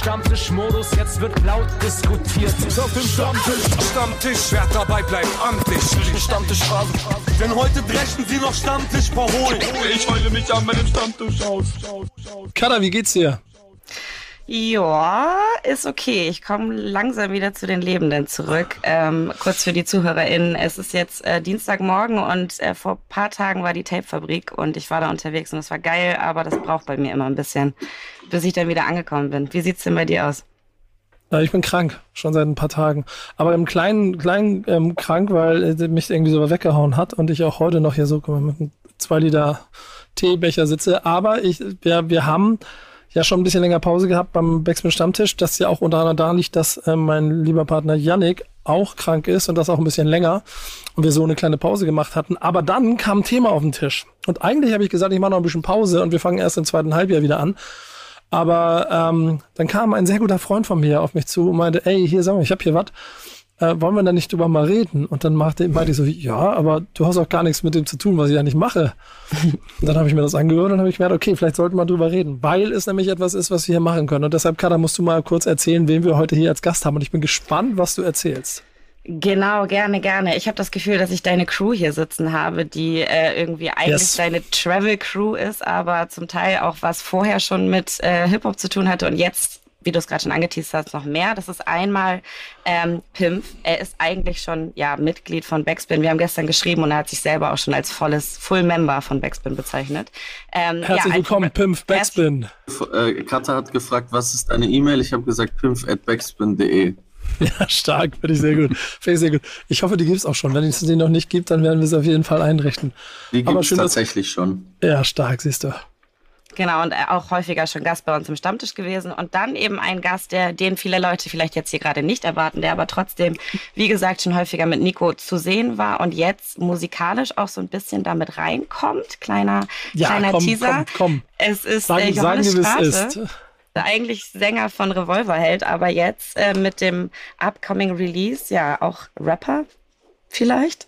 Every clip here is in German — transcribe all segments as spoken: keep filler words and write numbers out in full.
Stammtischmodus, jetzt wird laut diskutiert. Auf dem Stammtisch, Stammtisch, wer dabei bleibt, amtlich. Stammtisch Phase. Denn heute brechen sie noch Stammtisch verholen. Ich heule mich an meinem Stammtisch aus. Kada, wie geht's dir? Ja, ist okay. Ich komme langsam wieder zu den Lebenden zurück. Ähm, kurz für die ZuhörerInnen. Es ist jetzt äh, Dienstagmorgen und äh, vor ein paar Tagen war die Tape-Fabrik und ich war da unterwegs und es war geil, aber das braucht bei mir immer ein bisschen, bis ich dann wieder angekommen bin. Wie sieht's denn bei dir aus? Ja, ich bin krank, schon seit ein paar Tagen. Aber im Kleinen, kleinen ähm, krank, weil äh, mich irgendwie so weggehauen hat und ich auch heute noch hier so guck mal, mit einem zwei Liter Teebecher sitze. Aber ich, wir, wir haben ja schon ein bisschen länger Pause gehabt beim Backspin Stammtisch, das ja auch unter anderem daran liegt, dass äh, mein lieber Partner Yannick auch krank ist und das auch ein bisschen länger und wir so eine kleine Pause gemacht hatten. Aber dann kam ein Thema auf den Tisch und eigentlich habe ich gesagt, ich mache noch ein bisschen Pause und wir fangen erst im zweiten Halbjahr wieder an. Aber ähm, dann kam ein sehr guter Freund von mir auf mich zu und meinte, ey, hier, sag mal, ich habe hier was. Äh, wollen wir da nicht drüber mal reden? Und dann machte, meinte ich so, ja, aber du hast auch gar nichts mit dem zu tun, was ich ja nicht mache. Und dann habe ich mir das angehört und habe ich gemerkt, okay, vielleicht sollten wir drüber reden, weil es nämlich etwas ist, was wir hier machen können. Und deshalb, Kada, musst du mal kurz erzählen, wen wir heute hier als Gast haben. Und ich bin gespannt, was du erzählst. Genau, gerne, gerne. Ich habe das Gefühl, dass ich deine Crew hier sitzen habe, die äh, irgendwie eigentlich yes. deine Travel-Crew ist, aber zum Teil auch was vorher schon mit äh, Hip-Hop zu tun hatte und jetzt, wie du es gerade schon angeteased hast, noch mehr. Das ist einmal ähm, Pimpf. Er ist eigentlich schon ja Mitglied von Backspin. Wir haben gestern geschrieben und er hat sich selber auch schon als volles Full-Member von Backspin bezeichnet. Ähm, Herzlich ja, willkommen, Pimpf, Backspin. Äh, Katha hat gefragt, was ist deine E-Mail? Ich habe gesagt pimpf at backspin punkt de. Ja, stark, finde ich sehr gut. Finde ich sehr gut. Ich hoffe, die gibt es auch schon. Wenn es die noch nicht gibt, dann werden wir es auf jeden Fall einrichten. Die gibt es tatsächlich schon. Ja, stark, siehst du. Genau, und auch häufiger schon Gast bei uns im Stammtisch gewesen. Und dann eben ein Gast, der, den viele Leute vielleicht jetzt hier gerade nicht erwarten, der aber trotzdem, wie gesagt, schon häufiger mit Nico zu sehen war und jetzt musikalisch auch so ein bisschen damit reinkommt. Kleiner, ja, kleiner komm, Teaser. Komm, komm. Es ist sagen, der Johannes sagen, Straße. Es ist. Eigentlich Sänger von Revolverheld, aber jetzt äh, mit dem upcoming Release ja auch Rapper vielleicht.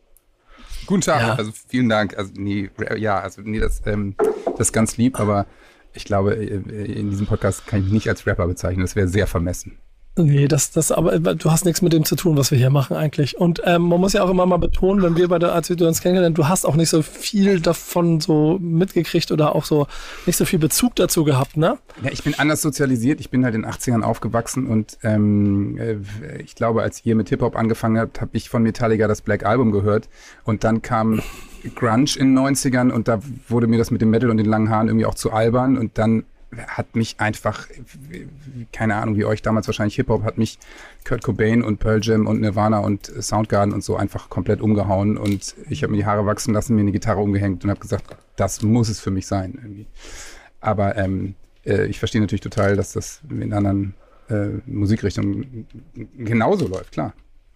Guten Tag, ja. also vielen Dank. Also nee, ja, also nee, das, ähm, das ist ganz lieb, aber ich glaube, in diesem Podcast kann ich mich nicht als Rapper bezeichnen. Das wäre sehr vermessen. Nee, das, das, aber du hast nichts mit dem zu tun, was wir hier machen eigentlich. Und ähm, man muss ja auch immer mal betonen, wenn wir bei der, als wir uns kennengelernt, du hast auch nicht so viel davon so mitgekriegt oder auch so nicht so viel Bezug dazu gehabt, ne? Ja, ich bin anders sozialisiert. Ich bin halt in den achtzigern aufgewachsen und ähm, ich glaube, als ihr mit Hip-Hop angefangen habt, habe ich von Metallica das Black Album gehört und dann kam Grunge in den neunzigern und da wurde mir das mit dem Metal und den langen Haaren irgendwie auch zu albern und dann hat mich einfach, keine Ahnung, wie euch damals wahrscheinlich Hip-Hop, hat mich Kurt Cobain und Pearl Jam und Nirvana und Soundgarden und so einfach komplett umgehauen und ich habe mir die Haare wachsen lassen, mir eine Gitarre umgehängt und habe gesagt, das muss es für mich sein irgendwie. Aber ähm, äh, ich verstehe natürlich total, dass das in anderen äh, Musikrichtungen genauso läuft, klar.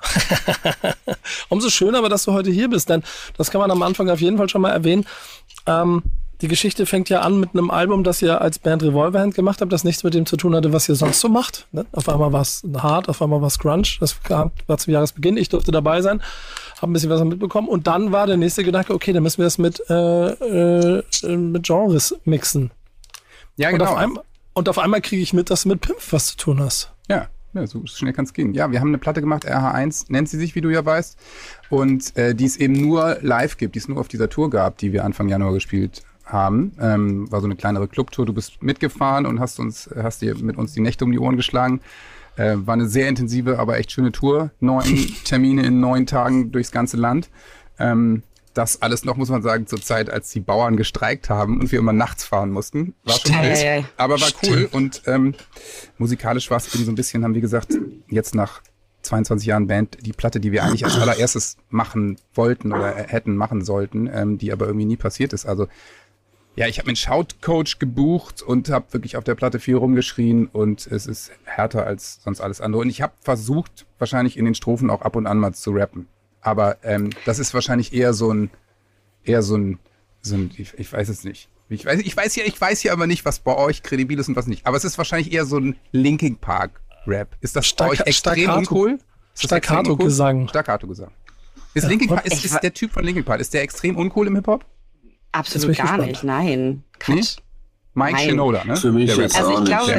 Umso schöner aber, dass du heute hier bist, denn das kann man am Anfang auf jeden Fall schon mal erwähnen. Ähm, Die Geschichte fängt ja an mit einem Album, das ihr als Band Revolverhand gemacht habt, das nichts mit dem zu tun hatte, was ihr sonst so macht. Ne? Auf einmal war es hart, auf einmal war es Grunge. Das war zum Jahresbeginn. Ich durfte dabei sein, habe ein bisschen was mitbekommen. Und dann war der nächste Gedanke, okay, dann müssen wir das mit, äh, äh, mit Genres mixen. Ja, genau. Und auf einmal, und auf einmal kriege ich mit, dass du mit Pimpf was zu tun hast. Ja. Ja, so schnell kann es gehen. Ja, wir haben eine Platte gemacht, R H eins nennt sie sich, wie du ja weißt. Und äh, die es eben nur live gibt, die es nur auf dieser Tour gab, die wir Anfang Januar gespielt haben. Ähm, war so eine kleinere Clubtour. Du bist mitgefahren und hast uns, hast dir mit uns die Nächte um die Ohren geschlagen. Äh, war eine sehr intensive, aber echt schöne Tour. Neun Termine in neun Tagen durchs ganze Land. Ähm, das alles noch, muss man sagen, zur Zeit, als die Bauern gestreikt haben und wir immer nachts fahren mussten. War schon wild, aber war cool. Und ähm, musikalisch war es eben so ein bisschen, haben wir gesagt, jetzt nach zweiundzwanzig Jahren Band, die Platte, die wir eigentlich als allererstes machen wollten oder hätten machen sollten, ähm, die aber irgendwie nie passiert ist. Also ja, ich habe mir einen Shout-Coach gebucht und habe wirklich auf der Platte viel rumgeschrien und es ist härter als sonst alles andere. Und ich habe versucht, wahrscheinlich in den Strophen auch ab und an mal zu rappen. Aber ähm, das ist wahrscheinlich eher so ein, eher so ein, so ein ich, ich weiß es nicht. Ich weiß, ich weiß ja, ich weiß ja aber nicht, was bei euch kredibil ist und was nicht. Aber es ist wahrscheinlich eher so ein Linkin Park Rap. Ist das Stark, bei euch extrem Staccato, uncool? Staccato-Gesang. Staccato-Gesang. Ist Linkin Park, ist, ist der Typ von Linkin Park, ist der extrem uncool im Hip-Hop? Absolut gar gespannt. nicht, nein. Quatsch. Nee? Mike Nein. Shinoda, ne? Für mich der jetzt Also auch ich nicht. glaube, Ja, nee.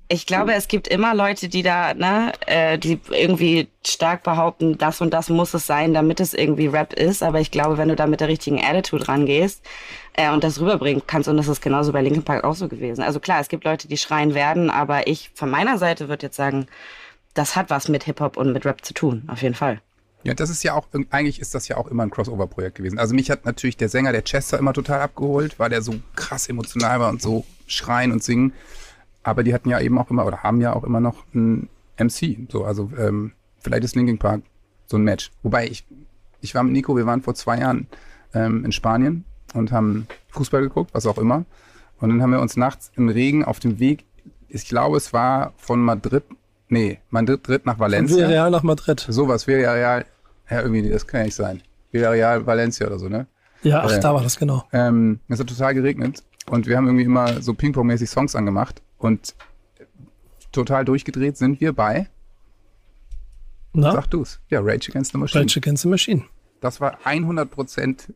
Ich glaube, es gibt immer Leute, die da, ne, äh, die irgendwie stark behaupten, das und das muss es sein, damit es irgendwie Rap ist. Aber ich glaube, wenn du da mit der richtigen Attitude rangehst äh, und das rüberbringen kannst, und das ist genauso bei Linkin Park auch so gewesen. Also klar, es gibt Leute, die schreien werden, aber ich von meiner Seite würde jetzt sagen, das hat was mit Hip-Hop und mit Rap zu tun, auf jeden Fall. Ja, das ist ja auch, eigentlich ist das ja auch immer ein Crossover-Projekt gewesen. Also mich hat natürlich der Sänger, der Chester, immer total abgeholt, weil der so krass emotional war und so schreien und singen. Aber die hatten ja eben auch immer, oder haben ja auch immer noch einen M C. So, also ähm, vielleicht ist Linkin Park so ein Match. Wobei ich, ich war mit Nico, wir waren vor zwei Jahren ähm, in Spanien und haben Fußball geguckt, was auch immer. Und dann haben wir uns nachts im Regen auf dem Weg, ich glaube, es war von Madrid, nee, Madrid nach Valencia. Von Villarreal nach Madrid. Sowas, Villarreal, ja irgendwie, das kann ja nicht sein. Villarreal, Valencia oder so, ne? Ja, ach, äh, da war das, genau. Ähm, es hat total geregnet und wir haben irgendwie immer so Ping-Pong-mäßig Songs angemacht und total durchgedreht sind wir bei, Na? sag du's, ja, Rage Against the Machine. Rage Against the Machine. Das war hundert Prozent,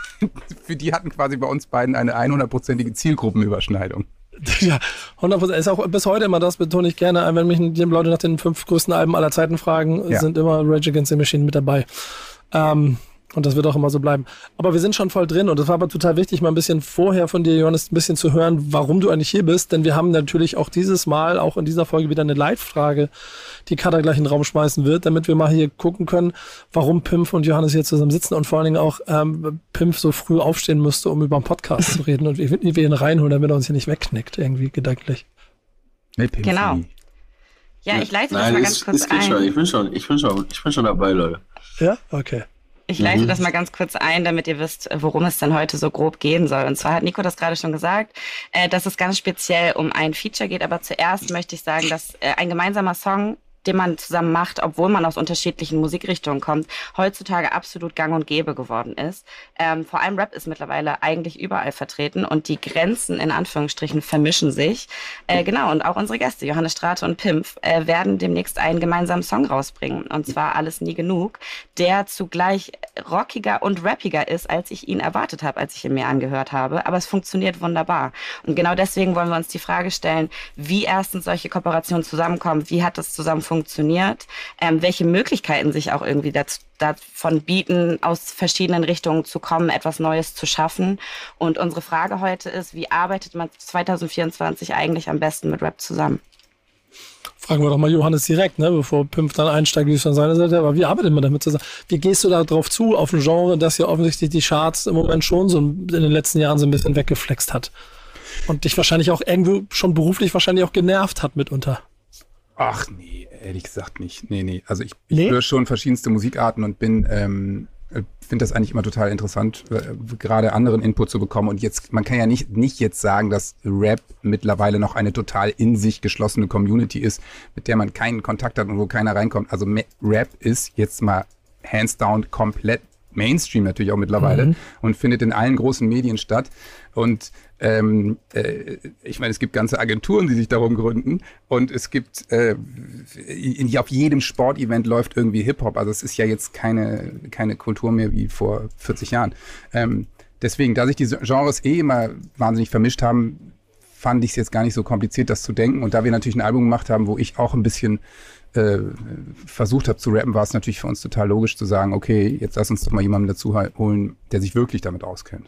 für die hatten quasi bei uns beiden eine hundertprozentige Zielgruppenüberschneidung. Ja, hundert Prozent. Ist auch bis heute immer das, betone ich gerne. Wenn mich die Leute nach den fünf größten Alben aller Zeiten fragen, Ja. sind immer Rage Against the Machine mit dabei. Ähm, und das wird auch immer so bleiben. Aber wir sind schon voll drin und es war aber total wichtig, mal ein bisschen vorher von dir, Johannes, ein bisschen zu hören, warum du eigentlich hier bist. Denn wir haben natürlich auch dieses Mal, auch in dieser Folge, wieder eine Live-Frage, die Kader gleich in den Raum schmeißen wird, damit wir mal hier gucken können, warum Pimpf und Johannes hier zusammen sitzen und vor allen Dingen auch ähm, Pimpf so früh aufstehen müsste, um über einen Podcast zu reden und wir, wir ihn reinholen, damit er uns hier nicht wegknickt, irgendwie gedanklich. Nee, Pimpf Genau. nie. Ja, ich leite Nein, das mal es, ganz kurz es geht ein. schon. Ich bin schon, ich bin schon, ich bin schon dabei, Leute. Ja? Okay. Ich leite Mhm. das mal ganz kurz ein, damit ihr wisst, worum es denn heute so grob gehen soll. Und zwar hat Nico das gerade schon gesagt, äh, dass es ganz speziell um ein Feature geht. Aber zuerst möchte ich sagen, dass äh, ein gemeinsamer Song, den man zusammen macht, obwohl man aus unterschiedlichen Musikrichtungen kommt, heutzutage absolut gang und gäbe geworden ist. Ähm, vor allem Rap ist mittlerweile eigentlich überall vertreten und die Grenzen in Anführungsstrichen vermischen sich. Äh, genau, und auch unsere Gäste, Johannes Strate und Pimpf, äh, werden demnächst einen gemeinsamen Song rausbringen. Und zwar Alles nie genug, der zugleich rockiger und rappiger ist, als ich ihn erwartet habe, als ich ihn mir angehört habe. Aber es funktioniert wunderbar. Und genau deswegen wollen wir uns die Frage stellen, wie erstens solche Kooperationen zusammenkommen, wie hat das zusammen funktioniert, ähm, welche Möglichkeiten sich auch irgendwie dazu, davon bieten, aus verschiedenen Richtungen zu kommen, etwas Neues zu schaffen. Und unsere Frage heute ist, wie arbeitet man zwanzig vierundzwanzig eigentlich am besten mit Rap zusammen? Fragen wir doch mal Johannes direkt, ne, bevor Pimpf dann einsteigt, wie es von seiner Seite, aber wie arbeitet man damit zusammen? Wie gehst du da drauf zu, auf ein Genre, das ja offensichtlich die Charts im Moment schon so in den letzten Jahren so ein bisschen weggeflext hat und dich wahrscheinlich auch irgendwo schon beruflich wahrscheinlich auch genervt hat mitunter? Ach nee, ehrlich gesagt nicht. Nee, nee. Also ich, ich Nee? höre schon verschiedenste Musikarten und bin, ähm, finde das eigentlich immer total interessant, äh, gerade anderen Input zu bekommen. Und jetzt, man kann ja nicht, nicht jetzt sagen, dass Rap mittlerweile noch eine total in sich geschlossene Community ist, mit der man keinen Kontakt hat und wo keiner reinkommt. Also Me- Rap ist jetzt mal hands down komplett Mainstream natürlich auch mittlerweile Mhm. und findet in allen großen Medien statt. Und ähm, äh, ich meine, es gibt ganze Agenturen, die sich darum gründen und es gibt äh, in, auf jedem Sportevent läuft irgendwie Hip-Hop. Also es ist ja jetzt keine, keine Kultur mehr wie vor vierzig Jahren. Ähm, deswegen, da sich die Genres eh immer wahnsinnig vermischt haben, fand ich es jetzt gar nicht so kompliziert, das zu denken. Und da wir natürlich ein Album gemacht haben, wo ich auch ein bisschen äh, versucht habe zu rappen, war es natürlich für uns total logisch zu sagen, okay, jetzt lass uns doch mal jemanden dazu holen, der sich wirklich damit auskennt.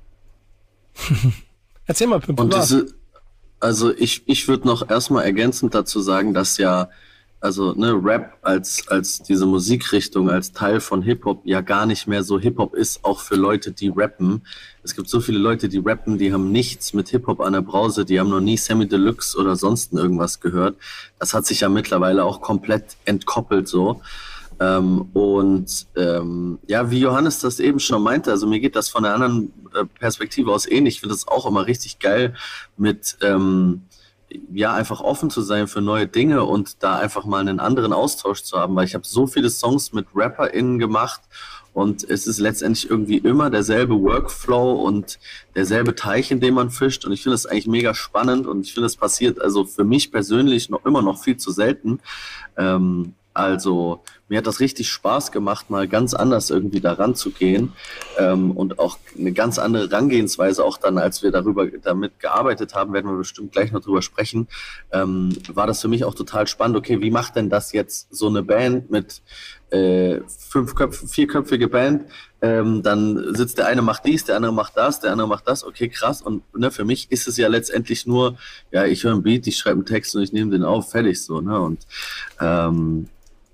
Erzähl mal, Pimpf, Und was? diese, also ich, ich würde noch erstmal ergänzend dazu sagen, dass ja, also ne, Rap als, als diese Musikrichtung, als Teil von Hip-Hop ja gar nicht mehr so Hip-Hop ist, auch für Leute, die rappen. Es gibt so viele Leute, die rappen, die haben nichts mit Hip-Hop an der Brause, die haben noch nie Sammy Deluxe oder sonst irgendwas gehört. Das hat sich ja mittlerweile auch komplett entkoppelt so. Ähm, und ähm, ja, wie Johannes das eben schon meinte, also mir geht das von einer anderen äh, Perspektive aus ähnlich. Ich finde das auch immer richtig geil, mit ähm, ja einfach offen zu sein für neue Dinge und da einfach mal einen anderen Austausch zu haben, weil ich habe so viele Songs mit RapperInnen gemacht und es ist letztendlich irgendwie immer derselbe Workflow und derselbe Teich, in dem man fischt und ich finde das eigentlich mega spannend und ich finde, das passiert also für mich persönlich noch immer noch viel zu selten. Ähm, Also mir hat das richtig Spaß gemacht, mal ganz anders irgendwie daran zu gehen ähm, und auch eine ganz andere Herangehensweise, auch dann, als wir darüber damit gearbeitet haben, werden wir bestimmt gleich noch drüber sprechen, ähm, war das für mich auch total spannend. Okay, wie macht denn das jetzt so eine Band mit äh, fünf Köpfe, vierköpfige Band? Ähm, dann sitzt der eine macht dies, der andere macht das, der andere macht das. Okay, krass. Und ne, für mich ist es ja letztendlich nur, ja, ich höre einen Beat, ich schreibe einen Text und ich nehme den auf, fertig so. Ne? Und ähm,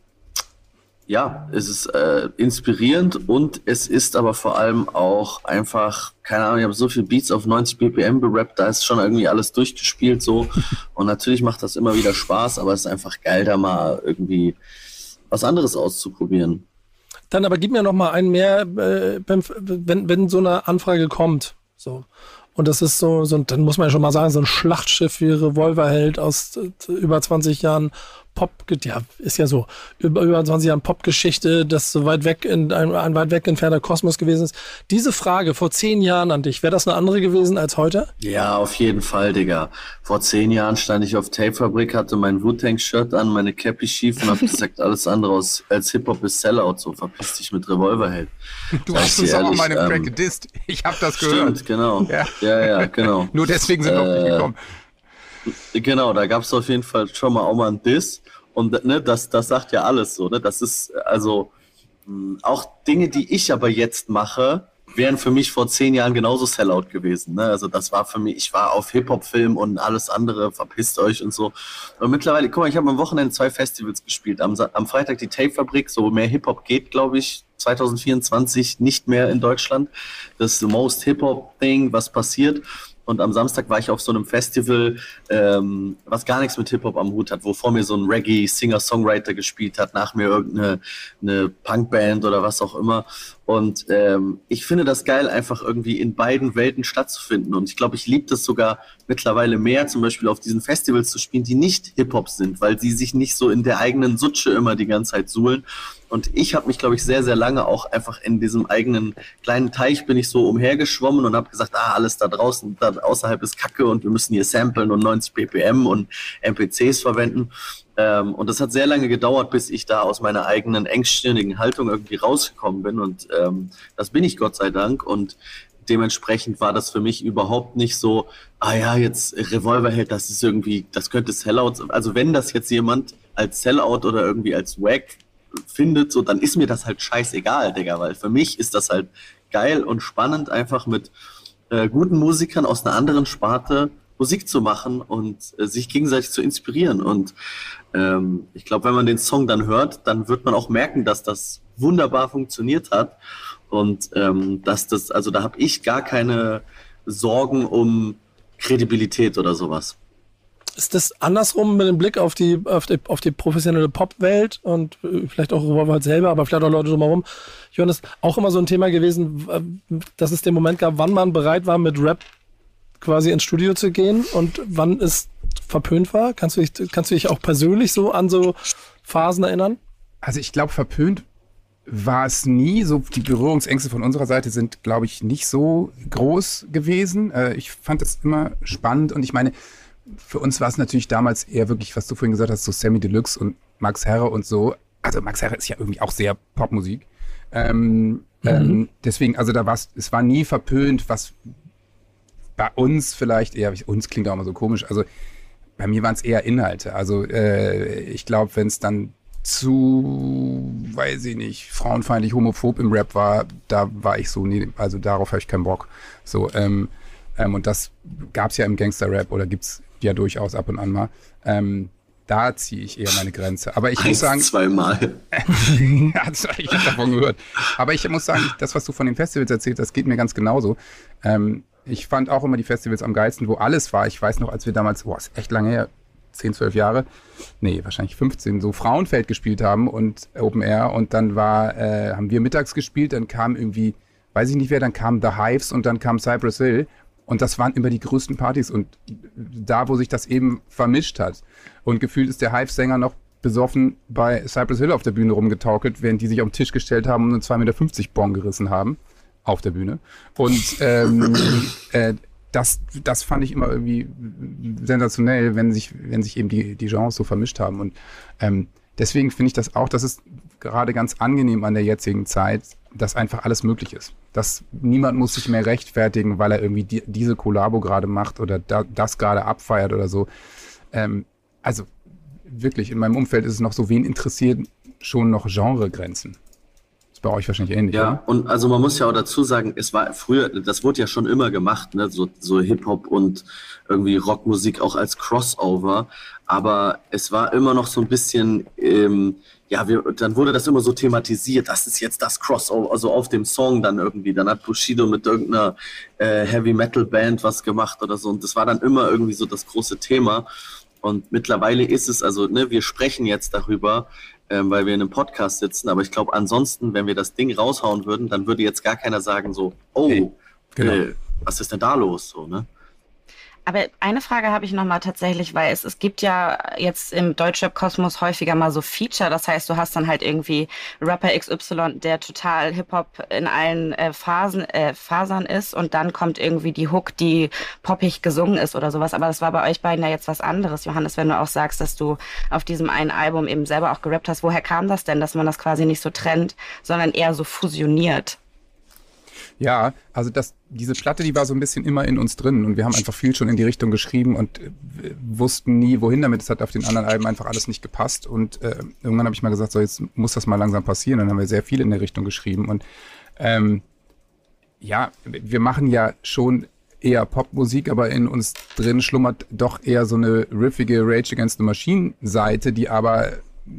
ja, es ist äh, inspirierend und es ist aber vor allem auch einfach, keine Ahnung, ich habe so viele Beats auf neunzig B P M gerappt, da ist schon irgendwie alles durchgespielt so. Und natürlich macht das immer wieder Spaß, aber es ist einfach geil, da mal irgendwie was anderes auszuprobieren. Dann aber gib mir noch mal einen mehr, äh, wenn, wenn so eine Anfrage kommt. So. Und das ist so, so, dann muss man ja schon mal sagen, so ein Schlachtschiff wie Revolverheld aus äh, über zwanzig Jahren Pop, ja, ist ja so, über, über zwanzig Jahren Popgeschichte, das so weit weg in ein, ein weit weg entfernter Kosmos gewesen ist. Diese Frage vor zehn Jahren an dich, wäre das eine andere gewesen als heute? Ja, auf jeden Fall, Digga. Vor zehn Jahren stand ich auf Tapefabrik, hatte mein Wu-Tang-Shirt an, meine Cappy schief und hab gesagt, alles andere aus, als Hip-Hop ist Sellout, so verpiss dich mit Revolverheld. Du hast uns auch mal einen Track gedisst. Ich hab das gehört. Stimmt, genau. Ja, ja, ja genau. Nur deswegen sind wir äh, nicht gekommen. Genau, da gab es auf jeden Fall schon mal auch mal einen Diss. Und ne, das, das sagt ja alles so. Ne? Das ist also mh, auch Dinge, die ich aber jetzt mache, wären für mich vor zehn Jahren genauso Sellout gewesen. Ne? Also das war für mich, ich war auf Hip-Hop-Film und alles andere, verpisst euch und so. Und mittlerweile, guck mal, ich habe am Wochenende zwei Festivals gespielt. Am, am Freitag die Tapefabrik, so mehr Hip-Hop geht, glaube ich, zwanzig vierundzwanzig nicht mehr in Deutschland. Das ist the most Hip-Hop-Thing, was passiert. Und am Samstag war ich auf so einem Festival, ähm, was gar nichts mit Hip-Hop am Hut hat, wo vor mir so ein Reggae-Singer-Songwriter gespielt hat, nach mir irgendeine eine Punkband oder was auch immer. Und ähm, ich finde das geil, einfach irgendwie in beiden Welten stattzufinden. Und ich glaube, ich liebe das sogar mittlerweile mehr, zum Beispiel auf diesen Festivals zu spielen, die nicht Hip-Hop sind, weil sie sich nicht so in der eigenen Sutsche immer die ganze Zeit suhlen. Und ich habe mich, glaube ich, sehr, sehr lange auch einfach in diesem eigenen kleinen Teich bin ich so umhergeschwommen und habe gesagt, ah, alles da draußen, da außerhalb ist Kacke und wir müssen hier samplen und neunzig B P M und M P Cs verwenden. Ähm, und das hat sehr lange gedauert, bis ich da aus meiner eigenen engstirnigen Haltung irgendwie rausgekommen bin. Und ähm, das bin ich, Gott sei Dank. Und dementsprechend war das für mich überhaupt nicht so, ah ja, jetzt Revolverheld, das ist irgendwie, das könnte Sellout. Also wenn das jetzt jemand als Sellout oder irgendwie als Wack findet, so, dann ist mir das halt scheißegal, Digga, weil für mich ist das halt geil und spannend, einfach mit äh, guten Musikern aus einer anderen Sparte Musik zu machen und äh, sich gegenseitig zu inspirieren. Und ähm, ich glaube, wenn man den Song dann hört, dann wird man auch merken, dass das wunderbar funktioniert hat und ähm, dass das, also da habe ich gar keine Sorgen um Kredibilität oder sowas. Ist das andersrum mit dem Blick auf die, auf die, auf die professionelle Popwelt und vielleicht auch Revolverheld selber, aber vielleicht auch Leute drumherum? Johannes, auch immer so ein Thema gewesen, dass es den Moment gab, wann man bereit war, mit Rap quasi ins Studio zu gehen und wann es verpönt war? Kannst du dich, kannst du dich auch persönlich so an so Phasen erinnern? Also ich glaube, verpönt war es nie. So die Berührungsängste von unserer Seite sind, glaube ich, nicht so groß gewesen. Ich fand es immer spannend und ich meine, für uns war es natürlich damals eher wirklich, was du vorhin gesagt hast, so Sammy Deluxe und Max Herre und so. Also Max Herre ist ja irgendwie auch sehr Popmusik. Ähm, mhm. ähm, deswegen, also da war es, es war nie verpönt, was bei uns vielleicht eher, uns klingt auch immer so komisch, also bei mir waren es eher Inhalte. Also äh, ich glaube, wenn es dann zu, weiß ich nicht, frauenfeindlich, homophob im Rap war, da war ich so, nee, also darauf habe ich keinen Bock. So, ähm, ähm, und das gab es ja im Gangster-Rap oder gibt's ja durchaus ab und an mal. Ähm, da ziehe ich eher meine Grenze. Aber ich Eins, muss sagen... zweimal. Ja, ich habe davon gehört. Aber ich muss sagen, das, was du von den Festivals erzählt, das geht mir ganz genauso. Ähm, ich fand auch immer die Festivals am geilsten, wo alles war. Ich weiß noch, als wir damals, boah, ist echt lange her, zehn, zwölf Jahre, nee, wahrscheinlich fünfzehn, so Frauenfeld gespielt haben und Open Air und dann war, äh, haben wir mittags gespielt, dann kam irgendwie, weiß ich nicht wer, dann kam The Hives und dann kam Cypress Hill. Und das waren immer die größten Partys und da, wo sich das eben vermischt hat. Und gefühlt ist der Hive-Sänger noch besoffen bei Cypress Hill auf der Bühne rumgetaukelt, während die sich auf den Tisch gestellt haben und einen zwei Meter fünfzig Bon gerissen haben auf der Bühne. Und ähm, äh, das, das fand ich immer irgendwie sensationell, wenn sich, wenn sich eben die, die Genres so vermischt haben. Und ähm, deswegen finde ich das auch, das ist gerade ganz angenehm an der jetzigen Zeit, dass einfach alles möglich ist. Dass niemand muss sich mehr rechtfertigen, weil er irgendwie die, diese Kollabo gerade macht oder da, das gerade abfeiert oder so. Ähm, also wirklich, in meinem Umfeld ist es noch so, wen interessiert schon noch Genregrenzen? Ist bei euch wahrscheinlich ähnlich, Ja, oder? und also man muss ja auch dazu sagen, es war früher, das wurde ja schon immer gemacht, ne, so, so Hip-Hop und irgendwie Rockmusik auch als Crossover, aber es war immer noch so ein bisschen, ähm, ja, wir, dann wurde das immer so thematisiert, das ist jetzt das Crossover, also auf dem Song dann irgendwie, dann hat Bushido mit irgendeiner äh, Heavy-Metal-Band was gemacht oder so und das war dann immer irgendwie so das große Thema und mittlerweile ist es, also ne, wir sprechen jetzt darüber, ähm, weil wir in einem Podcast sitzen, aber ich glaube ansonsten, wenn wir das Ding raushauen würden, dann würde jetzt gar keiner sagen so, oh, hey, genau. äh, was ist denn da los, so, ne? Aber eine Frage habe ich nochmal tatsächlich, weil es, es gibt ja jetzt im Deutschrap-Kosmos häufiger mal so Feature. Das heißt, du hast dann halt irgendwie Rapper X Y, der total Hip-Hop in allen äh, Phasen, äh, Fasern ist und dann kommt irgendwie die Hook, die poppig gesungen ist oder sowas. Aber das war bei euch beiden ja jetzt was anderes, Johannes, wenn du auch sagst, dass du auf diesem einen Album eben selber auch gerappt hast. Woher kam das denn, dass man das quasi nicht so trennt, sondern eher so fusioniert? Ja, also das, diese Platte, die war so ein bisschen immer in uns drin und wir haben einfach viel schon in die Richtung geschrieben und äh, wussten nie, wohin damit. Es hat auf den anderen Alben einfach alles nicht gepasst und äh, irgendwann habe ich mal gesagt, so jetzt muss das mal langsam passieren. Dann haben wir sehr viel in der Richtung geschrieben und ähm, ja, wir machen ja schon eher Popmusik, aber in uns drin schlummert doch eher so eine riffige Rage Against the Machine Seite, die aber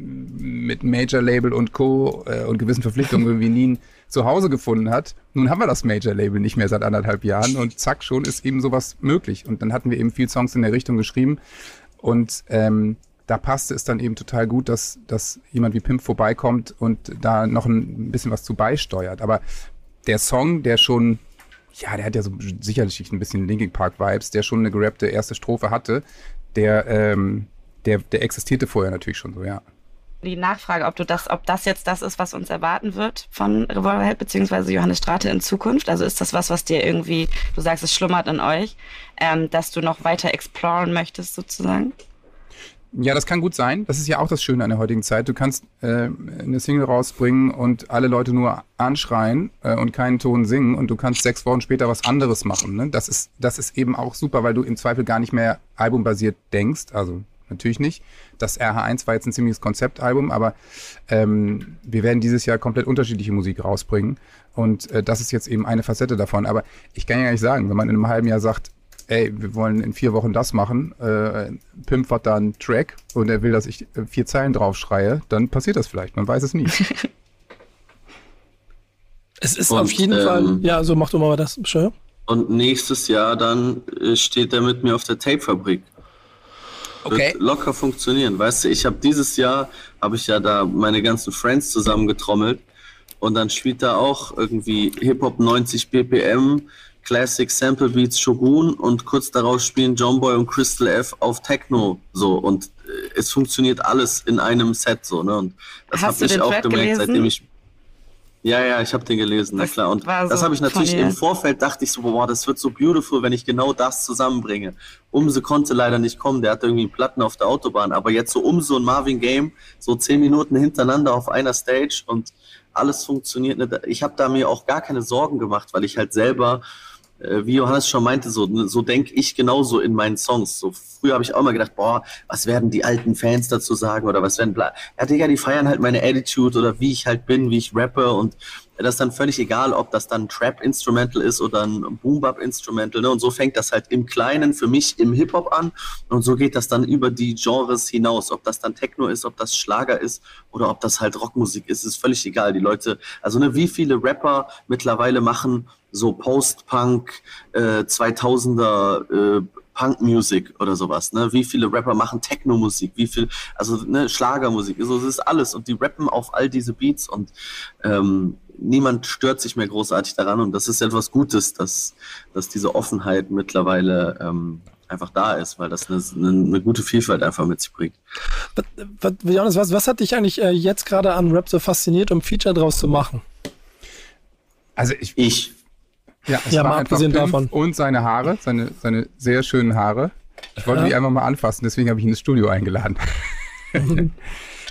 mit Major Label und Co. Äh, und gewissen Verpflichtungen irgendwie nie zu Hause gefunden hat. Nun haben wir das Major Label nicht mehr seit anderthalb Jahren und zack, schon ist eben sowas möglich. Und dann hatten wir eben viel Songs in der Richtung geschrieben und ähm, da passte es dann eben total gut, dass, dass jemand wie Pimp vorbeikommt und da noch ein bisschen was zu beisteuert. Aber der Song, der schon, ja, der hat ja so sicherlich ein bisschen Linkin Park Vibes, der schon eine gerappte erste Strophe hatte, der, ähm, der, der existierte vorher natürlich schon so, ja. Die Nachfrage, ob du das, ob das jetzt das ist, was uns erwarten wird von Revolverheld bzw. Johannes Strate in Zukunft. Also ist das was, was dir irgendwie, du sagst, es schlummert in euch, ähm, dass du noch weiter exploren möchtest sozusagen? Ja, das kann gut sein. Das ist ja auch das Schöne an der heutigen Zeit. Du kannst äh, eine Single rausbringen und alle Leute nur anschreien äh, und keinen Ton singen und du kannst sechs Wochen später was anderes machen. Ne? Das ist, das ist eben auch super, weil du im Zweifel gar nicht mehr albumbasiert denkst. Also natürlich nicht. Das R H eins war jetzt ein ziemliches Konzeptalbum, aber ähm, wir werden dieses Jahr komplett unterschiedliche Musik rausbringen und äh, das ist jetzt eben eine Facette davon. Aber ich kann ja gar nicht sagen, wenn man in einem halben Jahr sagt, ey, wir wollen in vier Wochen das machen, äh, Pimp hat da einen Track und er will, dass ich äh, vier Zeilen drauf schreie, dann passiert das vielleicht, man weiß es nie. Es ist und, auf jeden ähm, Fall, ja, so mach du mal das, schön. Und nächstes Jahr dann äh, steht er mit mir auf der Tape-Fabrik. Okay. Wird locker funktionieren, weißt du, ich habe dieses Jahr, habe ich ja da meine ganzen Friends zusammengetrommelt und dann spielt da auch irgendwie Hip-Hop neunzig B P M, Classic Sample Beats Shogun und kurz darauf spielen Jomboy und Crystal F auf Techno so und äh, es funktioniert alles in einem Set so, ne, und das habe ich auch gemerkt, gelesen? seitdem ich Ja, ja, ich habe den gelesen, na klar. Und so das habe ich natürlich im Vorfeld, dachte ich so, boah, das wird so beautiful, wenn ich genau das zusammenbringe. Umso konnte leider nicht kommen, der hatte irgendwie Platten auf der Autobahn. Aber jetzt so Umso und Marvin Game, so zehn Minuten hintereinander auf einer Stage und alles funktioniert. Ich habe da mir auch gar keine Sorgen gemacht, weil ich halt selber, wie Johannes schon meinte, so, so denke ich genauso in meinen Songs. So früher habe ich auch mal gedacht, boah, was werden die alten Fans dazu sagen oder was werden bla. Ja, Digga, die feiern halt meine Attitude oder wie ich halt bin, wie ich rappe und das ist dann völlig egal, ob das dann Trap-Instrumental ist oder ein Boom-Bap-Instrumental, ne? Und so fängt das halt im Kleinen für mich im Hip-Hop an und so geht das dann über die Genres hinaus. Ob das dann Techno ist, ob das Schlager ist oder ob das halt Rockmusik ist, ist völlig egal. Die Leute, also ne, wie viele Rapper mittlerweile machen so Post-Punk, äh, zweitausender äh, Punk-Music oder sowas, ne? Wie viele Rapper machen Techno-Musik, wie viel, also ne, Schlagermusik, so, das ist alles und die rappen auf all diese Beats und ähm, niemand stört sich mehr großartig daran und das ist etwas Gutes, dass, dass diese Offenheit mittlerweile ähm, einfach da ist, weil das eine, eine, eine gute Vielfalt einfach mit sich bringt. Johannes, was, was hat dich eigentlich äh, jetzt gerade an Rap so fasziniert, um Feature draus zu machen? Also ich... Ich. Ja, es ja, war mal einfach abgesehen Pimp davon. Und seine Haare, seine, seine sehr schönen Haare. Ich wollte ja. die einfach mal anfassen, deswegen habe ich ihn ins Studio eingeladen.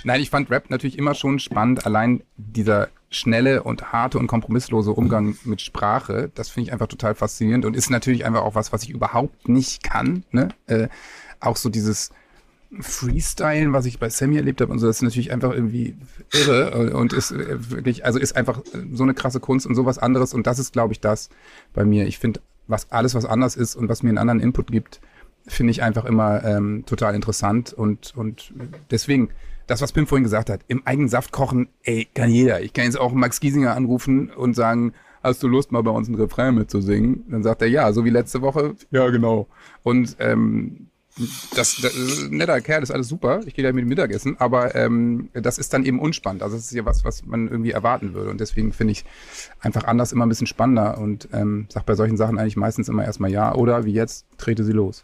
Nein, ich fand Rap natürlich immer schon spannend. Allein dieser schnelle und harte und kompromisslose Umgang mit Sprache, das finde ich einfach total faszinierend und ist natürlich einfach auch was, was ich überhaupt nicht kann. Ne? Äh, auch so dieses Freestylen, was ich bei Sammy erlebt habe und so, das ist natürlich einfach irgendwie irre und ist wirklich, also ist einfach so eine krasse Kunst und sowas anderes und das ist, glaube ich, das bei mir. Ich finde, was alles, was anders ist und was mir einen anderen Input gibt, finde ich einfach immer ähm, total interessant und, und deswegen, das, was Pim vorhin gesagt hat, im eigenen Saft kochen, ey, kann jeder. Ich kann jetzt auch Max Giesinger anrufen und sagen, hast du Lust, mal bei uns ein Refrain mitzusingen? Dann sagt er, ja, so wie letzte Woche. Ja, genau. Und ähm, das, das ist ein netter Kerl, das ist alles super. Ich gehe da mit dem Mittagessen, aber ähm, das ist dann eben unspannend. Also das ist ja was, was man irgendwie erwarten würde. Und deswegen finde ich einfach anders immer ein bisschen spannender und ähm, sag bei solchen Sachen eigentlich meistens immer erstmal ja oder wie jetzt, trete sie los.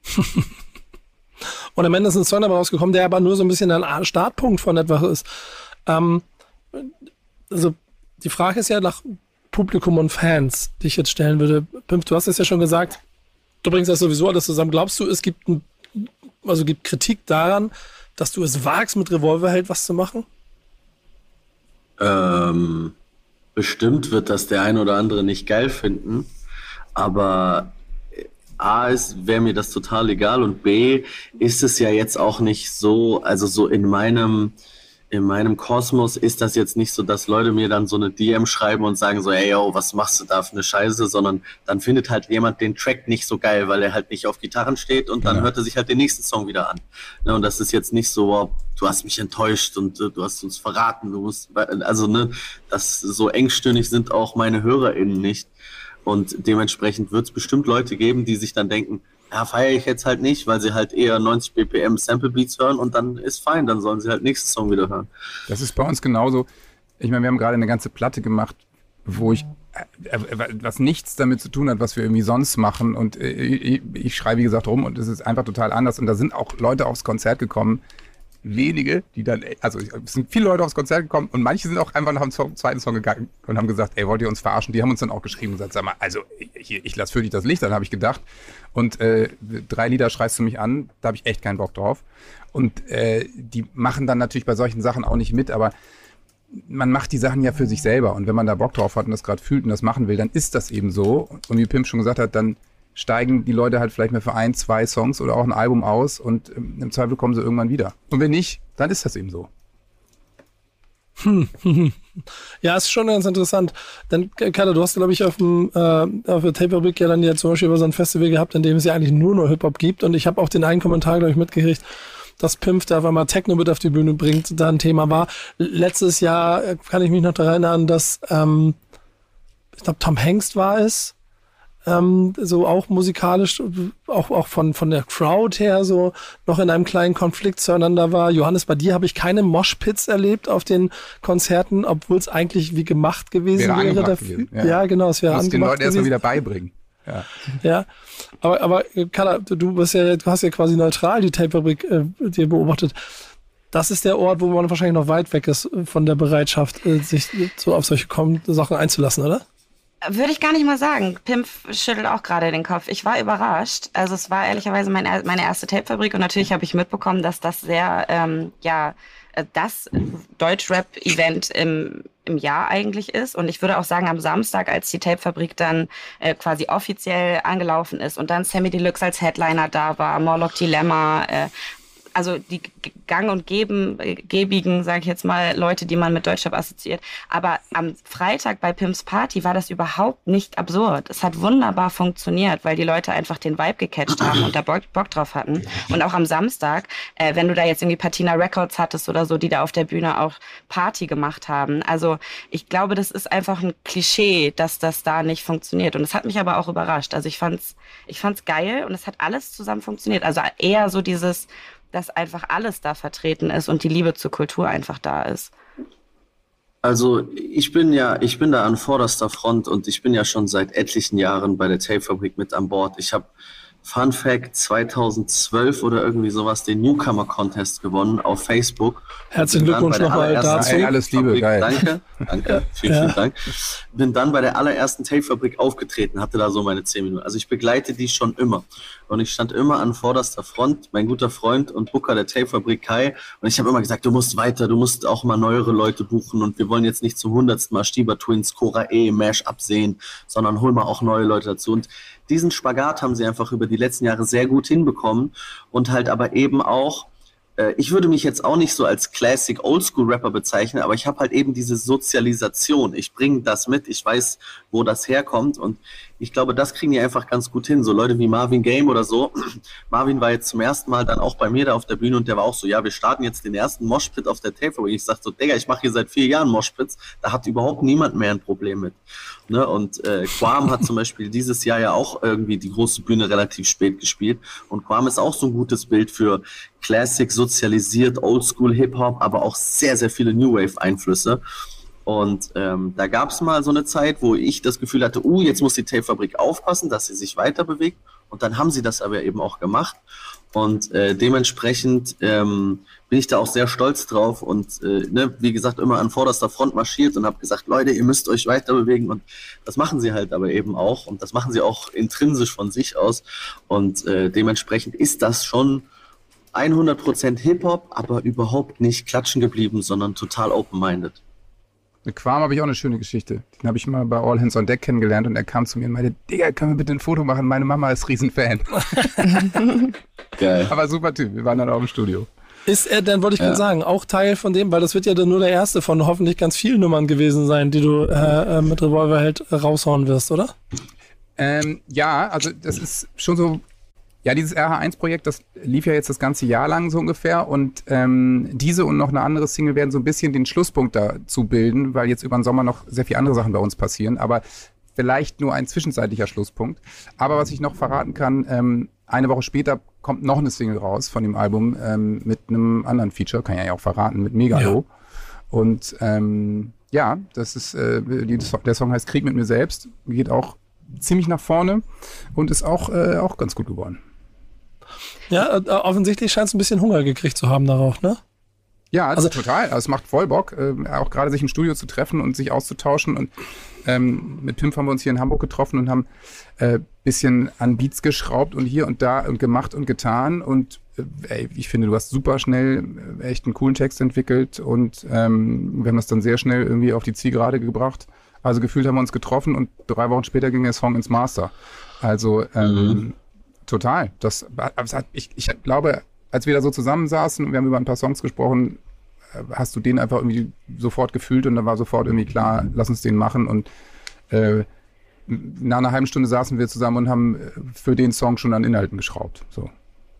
Und am Ende ist ein Song dabei rausgekommen, der aber nur so ein bisschen ein Startpunkt von etwas ist. Ähm, also die Frage ist ja nach Publikum und Fans, die ich jetzt stellen würde. Pimp, du hast es ja schon gesagt, du bringst das sowieso alles zusammen. Glaubst du, es gibt, ein, also gibt Kritik daran, dass du es wagst, mit Revolverheld was zu machen? Ähm, bestimmt wird das der ein oder andere nicht geil finden, aber A, wäre mir das total egal und B, ist es ja jetzt auch nicht so, also so in meinem in meinem Kosmos ist das jetzt nicht so, dass Leute mir dann so eine D M schreiben und sagen so, ey, yo, was machst du da für eine Scheiße, sondern dann findet halt jemand den Track nicht so geil, weil er halt nicht auf Gitarren steht und dann ja. hört er sich halt den nächsten Song wieder an. Ja, und das ist jetzt nicht so, wow, du hast mich enttäuscht und uh, du hast uns verraten, du musst, also ne, das so engstirnig sind auch meine HörerInnen nicht. Und dementsprechend wird es bestimmt Leute geben, die sich dann denken, ja, feiere ich jetzt halt nicht, weil sie halt eher neunzig B P M Sample Beats hören und dann ist fein, dann sollen sie halt nächsten Song wieder hören. Das ist bei uns genauso. Ich meine, wir haben gerade eine ganze Platte gemacht, wo ich, äh, was nichts damit zu tun hat, was wir irgendwie sonst machen und äh, ich, ich schreibe, wie gesagt, rum und es ist einfach total anders und da sind auch Leute aufs Konzert gekommen, wenige, die dann, also es sind viele Leute aufs Konzert gekommen und manche sind auch einfach nach dem Song, zweiten Song gegangen und haben gesagt, ey, wollt ihr uns verarschen? Die haben uns dann auch geschrieben und gesagt, sag mal, also hier, ich lasse für dich das Licht, dann habe ich gedacht und äh, drei Lieder schreist du mich an, da habe ich echt keinen Bock drauf und äh, die machen dann natürlich bei solchen Sachen auch nicht mit, aber man macht die Sachen ja für sich selber und wenn man da Bock drauf hat und das gerade fühlt und das machen will, dann ist das eben so und wie Pim schon gesagt hat, dann steigen die Leute halt vielleicht mehr für ein, zwei Songs oder auch ein Album aus und im Zweifel kommen sie irgendwann wieder. Und wenn nicht, dann ist das eben so. Hm. Ja, ist schon ganz interessant. Denn, Kalle, du hast, glaube ich, auf dem äh, auf der Tape-Fabrik ja dann ja zum Beispiel über so ein Festival gehabt, in dem es ja eigentlich nur noch Hip-Hop gibt. Und ich habe auch den einen Kommentar, glaube ich, mitgekriegt, dass Pimp da auf einmal Techno mit auf die Bühne bringt, da ein Thema war. Letztes Jahr kann ich mich noch daran erinnern, dass ähm, ich glaube, Tom Hanks war es, Ähm, so auch musikalisch, auch, auch von, von der Crowd her so noch in einem kleinen Konflikt zueinander war. Johannes, bei dir habe ich keine Moshpits erlebt auf den Konzerten, obwohl es eigentlich wie gemacht gewesen wäre. wäre dafür. Gewesen, ja. ja, genau, es wäre angemacht den Leuten erstmal wieder beibringen. Ja, ja. aber, aber Carla, du bist ja, du hast ja quasi neutral die Tape-Fabrik äh, dir beobachtet. Das ist der Ort, wo man wahrscheinlich noch weit weg ist von der Bereitschaft, äh, sich so auf solche Sachen einzulassen, oder? Würde ich gar nicht mal sagen. Pimp schüttelt auch gerade den Kopf. Ich war überrascht. Also es war ehrlicherweise mein, meine erste Tape-Fabrik und natürlich habe ich mitbekommen, dass das sehr, ähm, ja, das Deutschrap-Event im, im Jahr eigentlich ist. Und ich würde auch sagen, am Samstag, als die Tape-Fabrik dann äh, quasi offiziell angelaufen ist und dann Sammy Deluxe als Headliner da war, Morlock Dilemma, äh, also die gang- und geben, gebigen, sage ich jetzt mal, Leute, die man mit Deutschrap assoziiert. Aber am Freitag bei Pimps Party war das überhaupt nicht absurd. Es hat wunderbar funktioniert, weil die Leute einfach den Vibe gecatcht haben und da Bock, Bock drauf hatten. Und auch am Samstag, äh, wenn du da jetzt irgendwie Patina Records hattest oder so, die da auf der Bühne auch Party gemacht haben. Also ich glaube, das ist einfach ein Klischee, dass das da nicht funktioniert. Und es hat mich aber auch überrascht. Also ich fand's, ich fand's geil und es hat alles zusammen funktioniert. Also eher so dieses, dass einfach alles da vertreten ist und die Liebe zur Kultur einfach da ist. Also ich bin ja, ich bin da an vorderster Front und ich bin ja schon seit etlichen Jahren bei der Tape-Fabrik mit an Bord. Ich habe Fun Fact, zweitausendzwölf oder irgendwie sowas den Newcomer Contest gewonnen auf Facebook. Herzlichen Glückwunsch nochmal dazu. Ey, alles Liebe, geil. Danke, danke, vielen, ja. vielen Dank. Bin dann bei der allerersten Tape-Fabrik aufgetreten, hatte da so meine zehn Minuten. Also ich begleite die schon immer. Und ich stand immer an vorderster Front, mein guter Freund und Booker der Tape-Fabrik Kai. Und ich habe immer gesagt, du musst weiter, du musst auch mal neuere Leute buchen. Und wir wollen jetzt nicht zum hundertsten Mal Stieber Twins, Cora E, Mash-Up sehen, sondern hol mal auch neue Leute dazu. Und diesen Spagat haben sie einfach über die letzten Jahre sehr gut hinbekommen und halt aber eben auch, äh, ich würde mich jetzt auch nicht so als Classic Oldschool-Rapper bezeichnen, aber ich habe halt eben diese Sozialisation. Ich bringe das mit, ich weiß, wo das herkommt und ich glaube, das kriegen die einfach ganz gut hin. So Leute wie Marvin Game oder so. Marvin war jetzt zum ersten Mal dann auch bei mir da auf der Bühne und der war auch so, ja, wir starten jetzt den ersten Moshpit auf der Tape. Und ich sag so, Digga, ich mache hier seit vier Jahren Moshpits. Da hat überhaupt niemand mehr ein Problem mit. Ne? Und äh, Quam hat zum Beispiel dieses Jahr ja auch irgendwie die große Bühne relativ spät gespielt. Und Quam ist auch so ein gutes Bild für Classic, sozialisiert, Oldschool, Hip-Hop, aber auch sehr, sehr viele New Wave-Einflüsse. Und ähm, da gab es mal so eine Zeit, wo ich das Gefühl hatte, uh, jetzt muss die Tape-Fabrik aufpassen, dass sie sich weiter bewegt. Und dann haben sie das aber eben auch gemacht. Und äh, dementsprechend ähm, bin ich da auch sehr stolz drauf und äh, ne, wie gesagt, immer an vorderster Front marschiert und habe gesagt, Leute, ihr müsst euch weiter bewegen. Und das machen sie halt aber eben auch. Und das machen sie auch intrinsisch von sich aus. Und äh, dementsprechend ist das schon hundert Prozent Hip-Hop, aber überhaupt nicht klatschen geblieben, sondern total open-minded. Mit Quam habe ich auch eine schöne Geschichte. Den habe ich mal bei All Hands on Deck kennengelernt und er kam zu mir und meinte, Digga, können wir bitte ein Foto machen? Meine Mama ist Riesenfan. Geil. Aber super Typ, wir waren dann auch im Studio. Ist er, dann wollte ich ja. gerade sagen, auch Teil von dem, weil das wird ja dann nur der erste von hoffentlich ganz vielen Nummern gewesen sein, die du äh, mit Revolverheld raushauen wirst, oder? Ähm, ja, also das ist schon so. Ja, dieses R H eins Projekt, das lief ja jetzt das ganze Jahr lang so ungefähr und ähm, diese und noch eine andere Single werden so ein bisschen den Schlusspunkt dazu bilden, weil jetzt über den Sommer noch sehr viele andere Sachen bei uns passieren, aber vielleicht nur ein zwischenzeitlicher Schlusspunkt. Aber was ich noch verraten kann, ähm, eine Woche später kommt noch eine Single raus von dem Album ähm, mit einem anderen Feature, kann ich ja auch verraten, mit Megalo. Ja. Und ähm, ja, das ist äh, die, der Song heißt Krieg mit mir selbst, geht auch ziemlich nach vorne und ist auch, äh, auch ganz gut geworden. Ja, offensichtlich scheint es ein bisschen Hunger gekriegt zu haben darauf, ne? Ja, also total. Also es macht voll Bock, äh, auch gerade sich im Studio zu treffen und sich auszutauschen. Und ähm, mit Pimp haben wir uns hier in Hamburg getroffen und haben äh, bisschen an Beats geschraubt und hier und da und gemacht und getan. Und äh, ey, ich finde, du hast super schnell äh, echt einen coolen Text entwickelt und ähm, wir haben das dann sehr schnell irgendwie auf die Zielgerade gebracht. Also gefühlt haben wir uns getroffen und drei Wochen später ging der Song ins Master. Also ähm, mhm. total. Das, das hat, ich, ich glaube, als wir da so zusammensaßen und wir haben über ein paar Songs gesprochen, hast du den einfach irgendwie sofort gefühlt und dann war sofort irgendwie klar, lass uns den machen. Und äh, nach einer halben Stunde saßen wir zusammen und haben für den Song schon an Inhalten geschraubt. So.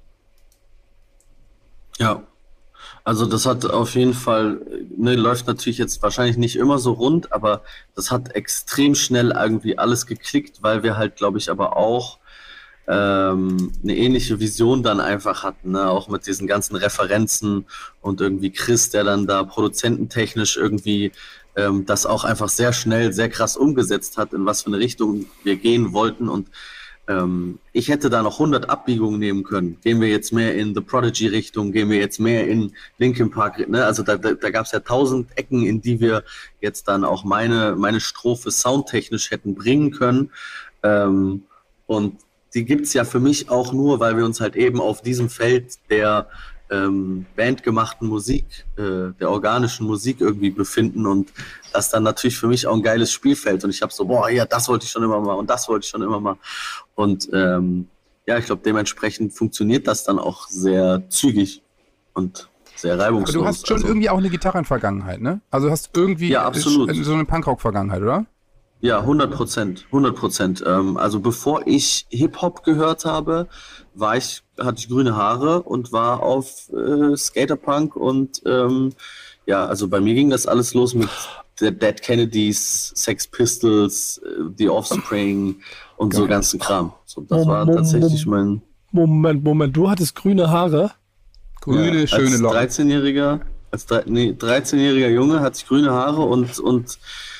Ja. Also das hat auf jeden Fall, ne, läuft natürlich jetzt wahrscheinlich nicht immer so rund, aber das hat extrem schnell irgendwie alles geklickt, weil wir halt, glaube ich, aber auch ähm, eine ähnliche Vision dann einfach hatten, ne? Auch mit diesen ganzen Referenzen und irgendwie Chris, der dann da produzententechnisch irgendwie ähm, das auch einfach sehr schnell, sehr krass umgesetzt hat, in was für eine Richtung wir gehen wollten und Ähm, ich hätte da noch hundert Abbiegungen nehmen können. Gehen wir jetzt mehr in The Prodigy-Richtung, gehen wir jetzt mehr in Linkin Park, ne? Also da, da, da gab es ja tausend Ecken, in die wir jetzt dann auch meine, meine Strophe soundtechnisch hätten bringen können. Ähm, und die gibt's ja für mich auch nur, weil wir uns halt eben auf diesem Feld der ähm, bandgemachten Musik, äh, der organischen Musik irgendwie befinden und das dann natürlich für mich auch ein geiles Spielfeld und ich habe so, boah, ja, das wollte ich schon immer mal und das wollte ich schon immer mal und ähm, ja, ich glaube, dementsprechend funktioniert das dann auch sehr zügig und sehr reibungslos. Aber du hast schon also irgendwie auch eine Gitarrenvergangenheit, ne? Also du hast irgendwie ja, absolut. so eine Punkrock-Vergangenheit, oder? Ja, hundert Prozent, hundert Prozent. Ähm, also bevor ich Hip-Hop gehört habe, war ich, hatte ich grüne Haare und war auf äh, Skaterpunk und ähm, ja, also bei mir ging das alles los mit der Dead Kennedys, Sex Pistols, The Offspring und Geil. So ganzen Kram. So, das Moment, war tatsächlich mein... Moment, Moment, du hattest grüne Haare? Grüne, ja, schöne als Locken. dreizehnjähriger, als nee, dreizehnjähriger Junge hatte ich grüne Haare und, und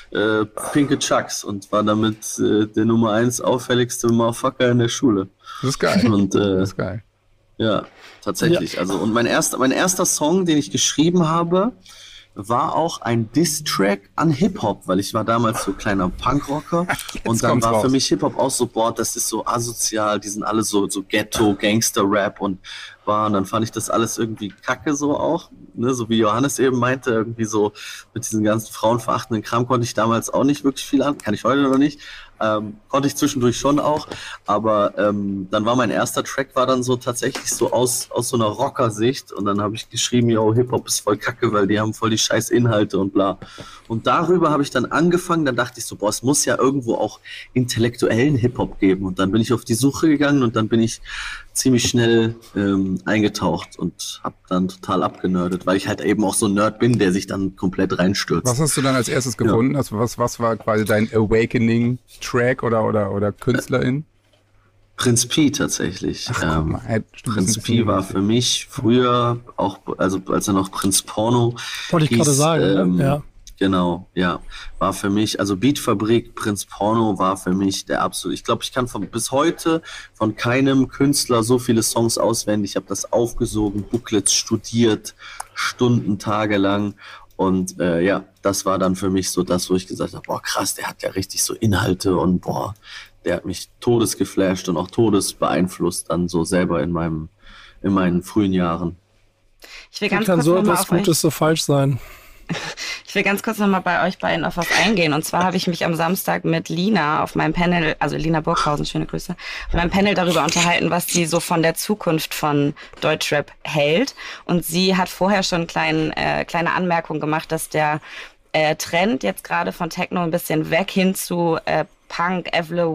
äh, pinke Chucks und war damit äh, der Nummer eins auffälligste Motherfucker in der Schule. Das ist geil. Und, äh, das ist geil. Ja, tatsächlich. Ja. Also, und mein erster, mein erster Song, den ich geschrieben habe, war auch ein Diss-Track an Hip-Hop, weil ich war damals so kleiner Punkrocker und dann war raus. Für mich Hip-Hop auch so, boah, das ist so asozial, die sind alle so, so Ghetto, Gangster-Rap und war, und dann fand ich das alles irgendwie kacke so auch, ne, so wie Johannes eben meinte, irgendwie so mit diesen ganzen frauenverachtenden Kram konnte ich damals auch nicht wirklich viel an, kann ich heute noch nicht, ähm, konnte ich zwischendurch schon auch, aber ähm, dann war mein erster Track war dann so tatsächlich so aus, aus so einer Rocker-Sicht und dann habe ich geschrieben, yo, Hip-Hop ist voll kacke, weil die haben voll die scheiß Inhalte und bla. Und darüber habe ich dann angefangen, dann dachte ich so, boah, es muss ja irgendwo auch intellektuellen Hip-Hop geben und dann bin ich auf die Suche gegangen und dann bin ich ziemlich schnell ähm, eingetaucht und habe dann total abgenördet, weil ich halt eben auch so ein Nerd bin, der sich dann komplett reinstürzt. Was hast du dann als erstes gefunden? Ja. Also was, was war quasi dein Awakening-Track oder, oder, oder Künstlerin? Prinz Pi tatsächlich. Ach, ähm, mal, halt, Prinz Pi war für mich früher auch, also als er noch Prinz Porno wollte ich gerade sagen, ähm, ne? Ja. Genau, ja, war für mich, also Beatfabrik, Prinz Porno war für mich der absolute, ich glaube, ich kann von, bis heute von keinem Künstler so viele Songs auswendig, ich habe das aufgesogen, Booklets studiert, Stunden, Tage lang und äh, ja, das war dann für mich so das, wo ich gesagt habe, boah krass, der hat ja richtig so Inhalte und boah, der hat mich todes geflasht und auch todes beeinflusst dann so selber in meinem, in meinen frühen Jahren. Ich will ganz kann kurz so noch mal etwas auf euch Gutes so falsch sein. Ich will ganz kurz nochmal bei euch beiden auf was eingehen. Und zwar habe ich mich am Samstag mit Lina auf meinem Panel, also Lina Burghausen, schöne Grüße, auf meinem Panel darüber unterhalten, was sie so von der Zukunft von Deutschrap hält. Und sie hat vorher schon klein, äh, kleine Anmerkungen gemacht, dass der äh, Trend jetzt gerade von Techno ein bisschen weg hin zu äh, Punk,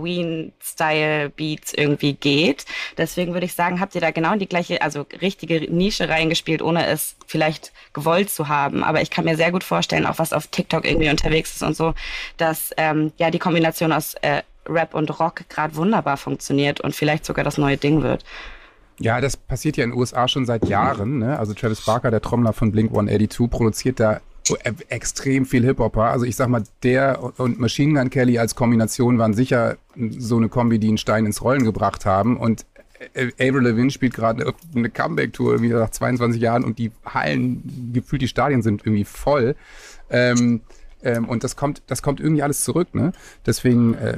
Avril-Lavigne-Style-Beats irgendwie geht. Deswegen würde ich sagen, habt ihr da genau in die gleiche, also richtige Nische reingespielt, ohne es vielleicht gewollt zu haben. Aber ich kann mir sehr gut vorstellen, auch was auf TikTok irgendwie unterwegs ist und so, dass ähm, ja die Kombination aus äh, Rap und Rock gerade wunderbar funktioniert und vielleicht sogar das neue Ding wird. Ja, das passiert ja in den U S A schon seit Jahren. Ne? Also Travis Barker, der Trommler von Blink one eighty-two, produziert da extrem viel Hip-Hopper. Also ich sag mal, der und Machine Gun Kelly als Kombination waren sicher so eine Kombi, die einen Stein ins Rollen gebracht haben. Und Avril Lavigne spielt gerade eine Comeback-Tour irgendwie nach zweiundzwanzig Jahren und die Hallen, gefühlt die Stadien sind irgendwie voll. Ähm, ähm, und das kommt, das kommt irgendwie alles zurück, ne? Deswegen, äh,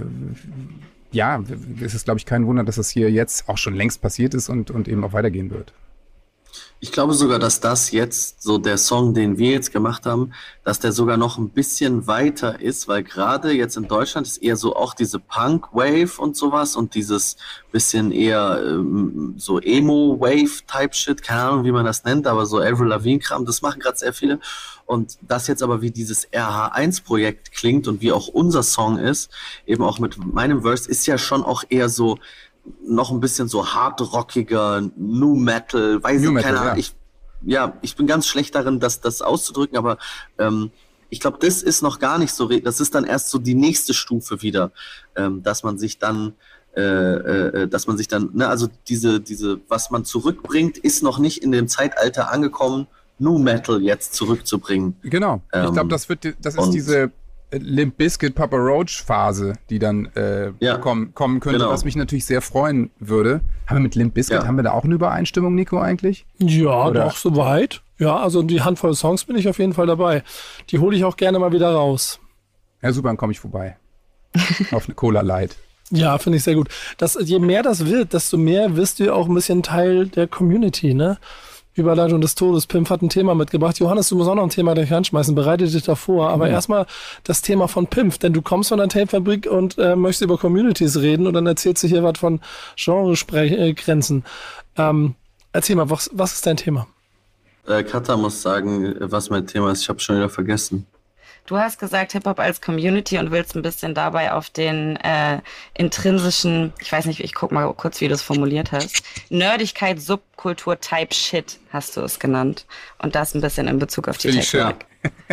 ja, es ist, glaube ich, kein Wunder, dass das hier jetzt auch schon längst passiert ist und, und eben auch weitergehen wird. Ich glaube sogar, dass das jetzt, so der Song, den wir jetzt gemacht haben, dass der sogar noch ein bisschen weiter ist, weil gerade jetzt in Deutschland ist eher so auch diese Punk-Wave und sowas und dieses bisschen eher ähm, so Emo-Wave-Type-Shit, keine Ahnung, wie man das nennt, aber so Avril Lavigne-Kram, das machen gerade sehr viele. Und das jetzt aber wie dieses R H eins Projekt klingt und wie auch unser Song ist, eben auch mit meinem Verse, ist ja schon auch eher so noch ein bisschen so hardrockiger, Nu Metal, weiß ich keine Ahnung. Ja. Ich, ja, ich bin ganz schlecht darin, das, das auszudrücken, aber ähm, ich glaube, das ist noch gar nicht so, das ist dann erst so die nächste Stufe wieder, ähm, dass man sich dann, äh, äh, dass man sich dann, ne, also diese, diese, was man zurückbringt, ist noch nicht in dem Zeitalter angekommen, Nu Metal jetzt zurückzubringen. Genau. Ich glaube, das wird, das ist diese Limp Bizkit, Papa Roach Phase, die dann äh, ja, kommen, kommen könnte, genau. Was mich natürlich sehr freuen würde. Haben wir mit Limp Bizkit, ja. haben wir da auch eine Übereinstimmung, Nico, eigentlich? Ja, Oder? Doch, soweit. Ja, also die Handvoll Songs bin ich auf jeden Fall dabei. Die hole ich auch gerne mal wieder raus. Ja, super, dann komme ich vorbei. Auf eine Cola Light. Ja, finde ich sehr gut. Das, je mehr das wird, desto mehr wirst du auch ein bisschen Teil der Community, ne? Überleitung des Todes. Pimp hat ein Thema mitgebracht. Johannes, du musst auch noch ein Thema gleich anschmeißen. Bereite dich davor. Aber ja. erstmal das Thema von Pimp. Denn du kommst von der Tapefabrik und äh, möchtest über Communities reden und dann erzählst du hier was von Genregrenzen. Ähm, erzähl mal, was, was ist dein Thema? Äh, Kata muss sagen, was mein Thema ist. Ich habe schon wieder vergessen. Du hast gesagt Hip-Hop als Community und willst ein bisschen dabei auf den äh, intrinsischen, ich weiß nicht, ich guck mal kurz, wie du es formuliert hast, Nerdigkeit, Subkultur, Type Shit hast du es genannt. Und das ein bisschen in Bezug auf die Technik.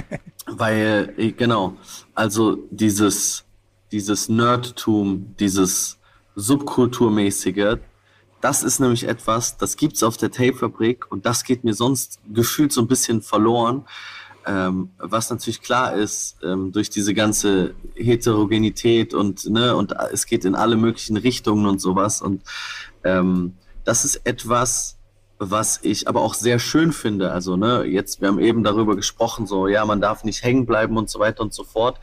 Weil, genau, also dieses, dieses Nerdtum, dieses Subkulturmäßige, das ist nämlich etwas, das gibt's auf der Tapefabrik und das geht mir sonst gefühlt so ein bisschen verloren. Ähm, was natürlich klar ist, ähm, durch diese ganze Heterogenität und, ne, und es geht in alle möglichen Richtungen und sowas. Und ähm, das ist etwas, was ich aber auch sehr schön finde. Also, ne, jetzt, wir haben eben darüber gesprochen, so, ja, man darf nicht hängen bleiben und so weiter und so fort.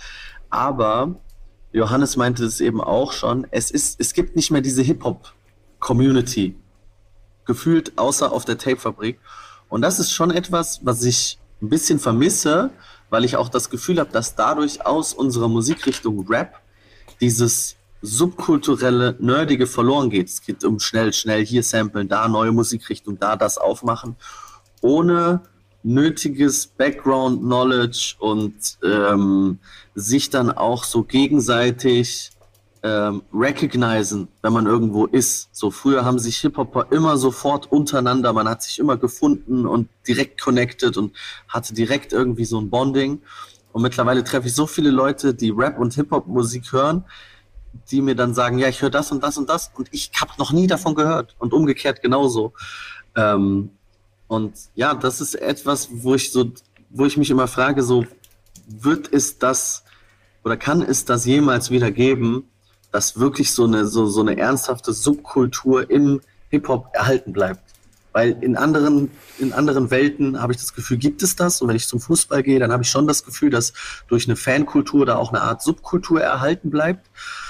Aber Johannes meinte es eben auch schon, es ist, es gibt nicht mehr diese Hip-Hop-Community, gefühlt, außer auf der Tape-Fabrik. Und das ist schon etwas, was ich ein bisschen vermisse, weil ich auch das Gefühl habe, dass dadurch aus unserer Musikrichtung Rap dieses subkulturelle, nerdige verloren geht. Es geht um schnell, schnell hier samplen, da neue Musikrichtung, da das aufmachen, ohne nötiges Background-Knowledge und ähm, sich dann auch so gegenseitig ähm, recognizen, wenn man irgendwo ist. So früher haben sich Hip-Hopper immer sofort untereinander, man hat sich immer gefunden und direkt connected und hatte direkt irgendwie so ein Bonding. Und mittlerweile treffe ich so viele Leute, die Rap und Hip-Hop-Musik hören, die mir dann sagen, ja, ich höre das und das und das und ich habe noch nie davon gehört und umgekehrt genauso. Ähm, und ja, das ist etwas, wo ich so, wo ich mich immer frage, so wird es das oder kann es das jemals wieder geben, dass wirklich so eine, so, so eine ernsthafte Subkultur im Hip-Hop erhalten bleibt. Weil in anderen, in anderen Welten habe ich das Gefühl, gibt es das. Und wenn ich zum Fußball gehe, dann habe ich schon das Gefühl, dass durch eine Fankultur da auch eine Art Subkultur erhalten bleibt.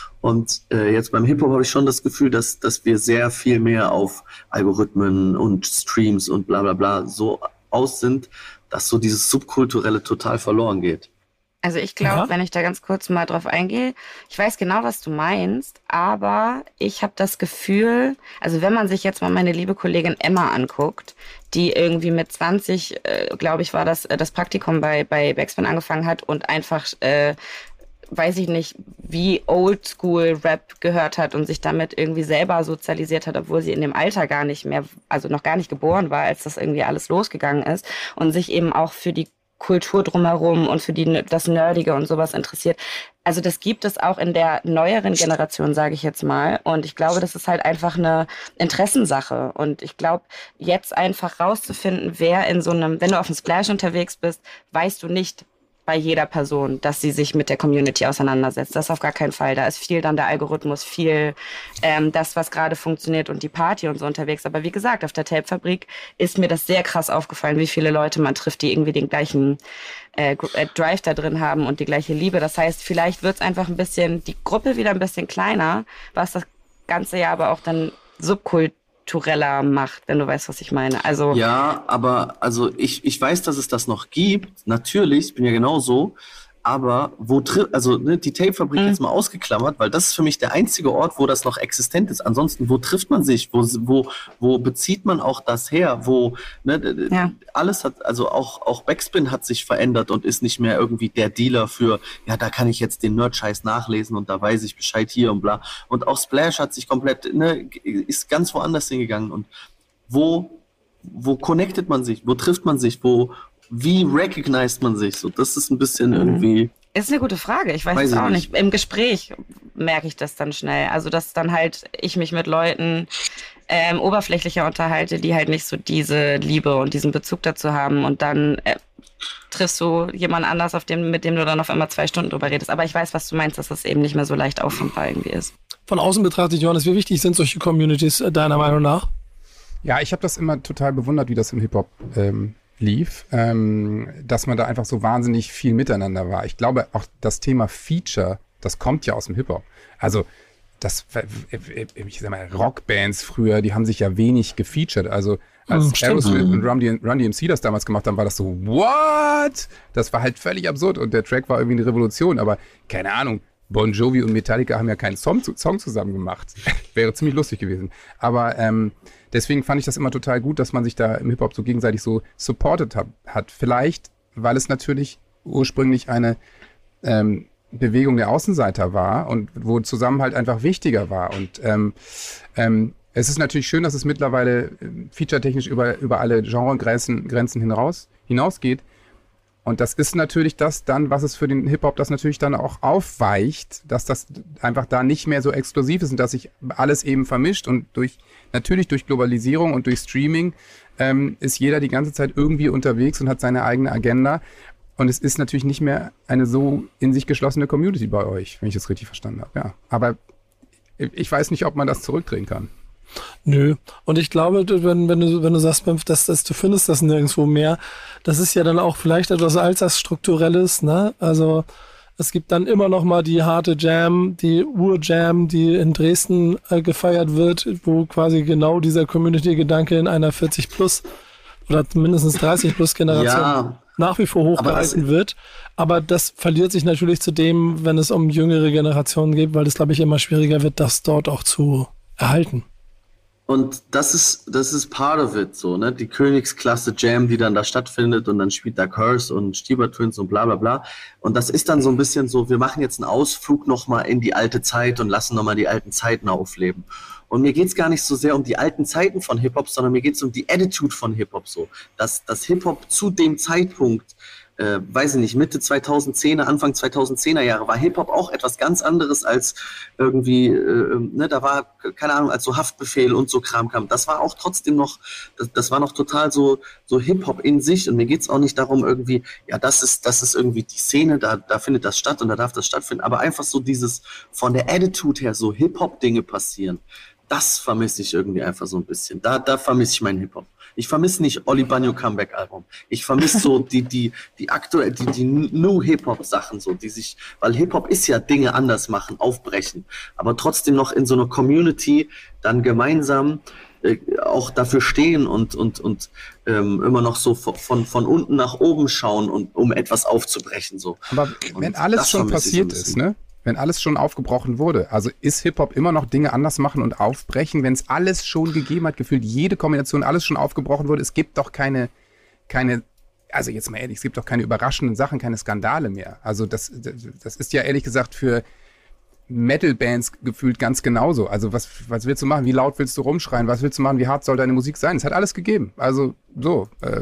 Und äh, jetzt beim Hip-Hop habe ich schon das Gefühl, dass, dass wir sehr viel mehr auf Algorithmen und Streams und bla bla bla so aus sind, dass so dieses Subkulturelle total verloren geht. Also ich glaube, ja. wenn ich da ganz kurz mal drauf eingehe, ich weiß genau, was du meinst, aber ich habe das Gefühl, also wenn man sich jetzt mal meine liebe Kollegin Emma anguckt, die irgendwie mit zwanzig, äh, glaube ich, war das äh, das Praktikum bei bei Backspin angefangen hat und einfach, äh, weiß ich nicht, wie Oldschool-Rap gehört hat und sich damit irgendwie selber sozialisiert hat, obwohl sie in dem Alter gar nicht mehr, also noch gar nicht geboren war, als das irgendwie alles losgegangen ist und sich eben auch für die Kultur drumherum und für die das Nerdige und sowas interessiert. Also das gibt es auch in der neueren Generation, sage ich jetzt mal. Und ich glaube, das ist halt einfach eine Interessensache. Und ich glaube, jetzt einfach rauszufinden, wer in so einem, wenn du auf dem Splash unterwegs bist, weißt du nicht bei jeder Person, dass sie sich mit der Community auseinandersetzt. Das auf gar keinen Fall. Da ist viel dann der Algorithmus, viel ähm, das, was gerade funktioniert und die Party und so unterwegs. Aber wie gesagt, auf der Tape-Fabrik ist mir das sehr krass aufgefallen, wie viele Leute man trifft, die irgendwie den gleichen äh, Drive da drin haben und die gleiche Liebe. Das heißt, vielleicht wird es einfach ein bisschen, die Gruppe wieder ein bisschen kleiner, was das ganze ja aber auch dann subkulturell macht, wenn du weißt, was ich meine. Also ja, aber also ich, ich weiß, dass es das noch gibt. Natürlich, ich bin ja genauso. Aber wo tri- also ne, die Tape-Fabrik mhm. jetzt mal ausgeklammert, weil das ist für mich der einzige Ort, wo das noch existent ist. Ansonsten, wo trifft man sich? Wo, wo, wo bezieht man auch das her? Wo ne, ja. alles hat, also auch, auch Backspin hat sich verändert und ist nicht mehr irgendwie der Dealer für, ja, da kann ich jetzt den Nerd-Scheiß nachlesen und da weiß ich Bescheid hier und bla. Und auch Splash hat sich komplett, ne, ist ganz woanders hingegangen. Und wo, wo connectet man sich? Wo trifft man sich? Wo Wie recognized man sich? So, das ist ein bisschen irgendwie. Ist eine gute Frage. Ich weiß, weiß es auch nicht. nicht. Im Gespräch merke ich das dann schnell. Also, dass dann halt ich mich mit Leuten ähm, oberflächlicher unterhalte, die halt nicht so diese Liebe und diesen Bezug dazu haben. Und dann äh, triffst du jemand anders, auf dem, mit dem du dann auf einmal zwei Stunden drüber redest. Aber ich weiß, was du meinst, dass das eben nicht mehr so leicht auffindbar irgendwie ist. Von außen betrachtet, Johannes, wie wichtig sind solche Communities äh, deiner Meinung nach? Ja, ich habe das immer total bewundert, wie das im Hip-Hop ähm, lief, ähm, dass man da einfach so wahnsinnig viel miteinander war. Ich glaube, auch das Thema Feature, das kommt ja aus dem Hip-Hop. Also das, ich sag mal, Rockbands früher, die haben sich ja wenig gefeatured. Also als mhm, Aerosmith und Run, Run D M C das damals gemacht haben, war das so, what? Das war halt völlig absurd und der Track war irgendwie eine Revolution, aber keine Ahnung, Bon Jovi und Metallica haben ja keinen Song, Song zusammen gemacht. Wäre ziemlich lustig gewesen. Aber ähm, deswegen fand ich das immer total gut, dass man sich da im Hip-Hop so gegenseitig so supported hat. hat. Vielleicht, weil es natürlich ursprünglich eine ähm, Bewegung der Außenseiter war und wo Zusammenhalt einfach wichtiger war. Und ähm, ähm, es ist natürlich schön, dass es mittlerweile äh, featuretechnisch über, über alle Genregrenzen Grenzen hinaus, hinausgeht. Und das ist natürlich das dann, was es für den Hip-Hop das natürlich dann auch aufweicht, dass das einfach da nicht mehr so exklusiv ist und dass sich alles eben vermischt und durch, natürlich durch Globalisierung und durch Streaming ähm, ist jeder die ganze Zeit irgendwie unterwegs und hat seine eigene Agenda. Und es ist natürlich nicht mehr eine so in sich geschlossene Community bei euch, wenn ich das richtig verstanden habe. Ja. Aber ich weiß nicht, ob man das zurückdrehen kann. Nö. Und ich glaube, wenn, wenn du, wenn du sagst, dass, dass du findest das nirgendwo mehr, das ist ja dann auch vielleicht etwas Alltagsstrukturelles, ne? Also es gibt dann immer noch mal die harte Jam, die Ur-Jam, die in Dresden äh, gefeiert wird, wo quasi genau dieser Community-Gedanke in einer vierzig plus oder mindestens dreißig plus Generation ja, nach wie vor hochgehalten wird. Aber das verliert sich natürlich zu dem, wenn es um jüngere Generationen geht, weil es, glaube ich, immer schwieriger wird, das dort auch zu erhalten. Und das ist, das ist part of it, so, ne? Die Königsklasse Jam, die dann da stattfindet und dann spielt da Curse und Stieber Twins und bla, bla, bla. Und das ist dann so ein bisschen so, wir machen jetzt einen Ausflug nochmal in die alte Zeit und lassen nochmal die alten Zeiten aufleben. Und mir geht's gar nicht so sehr um die alten Zeiten von Hip-Hop, sondern mir geht's um die Attitude von Hip-Hop, so. Dass, dass Hip-Hop zu dem Zeitpunkt, Äh, weiß ich nicht, Mitte zweitausendzehner, Anfang zweitausendzehner Jahre war Hip-Hop auch etwas ganz anderes als irgendwie, äh, ne, da war, keine Ahnung, als so Haftbefehl und so Kram kam. Das war auch trotzdem noch, das, das war noch total so, so Hip-Hop in sich und mir geht's auch nicht darum irgendwie, ja, das ist, das ist irgendwie die Szene, da, da findet das statt und da darf das stattfinden, aber einfach so dieses, von der Attitude her, so Hip-Hop-Dinge passieren, das vermisse ich irgendwie einfach so ein bisschen. Da, da vermisse ich meinen Hip-Hop. Ich vermisse nicht Oli Banyo Comeback-Album. Ich vermisse so die, die, die aktuell, die, die New Hip-Hop-Sachen so, die sich, weil Hip-Hop ist ja Dinge anders machen, aufbrechen, aber trotzdem noch in so einer Community dann gemeinsam äh, auch dafür stehen und, und, und ähm, immer noch so von, von unten nach oben schauen und um etwas aufzubrechen, so. Aber wenn und alles schon passiert ist, ne? Wenn alles schon aufgebrochen wurde, also ist Hip-Hop immer noch Dinge anders machen und aufbrechen, wenn es alles schon gegeben hat, gefühlt jede Kombination, alles schon aufgebrochen wurde, es gibt doch keine, keine, also jetzt mal ehrlich, es gibt doch keine überraschenden Sachen, keine Skandale mehr. Also das, das ist ja ehrlich gesagt für Metal-Bands gefühlt ganz genauso. Also was, was willst du machen? Wie laut willst du rumschreien? Was willst du machen? Wie hart soll deine Musik sein? Es hat alles gegeben. Also so. Äh.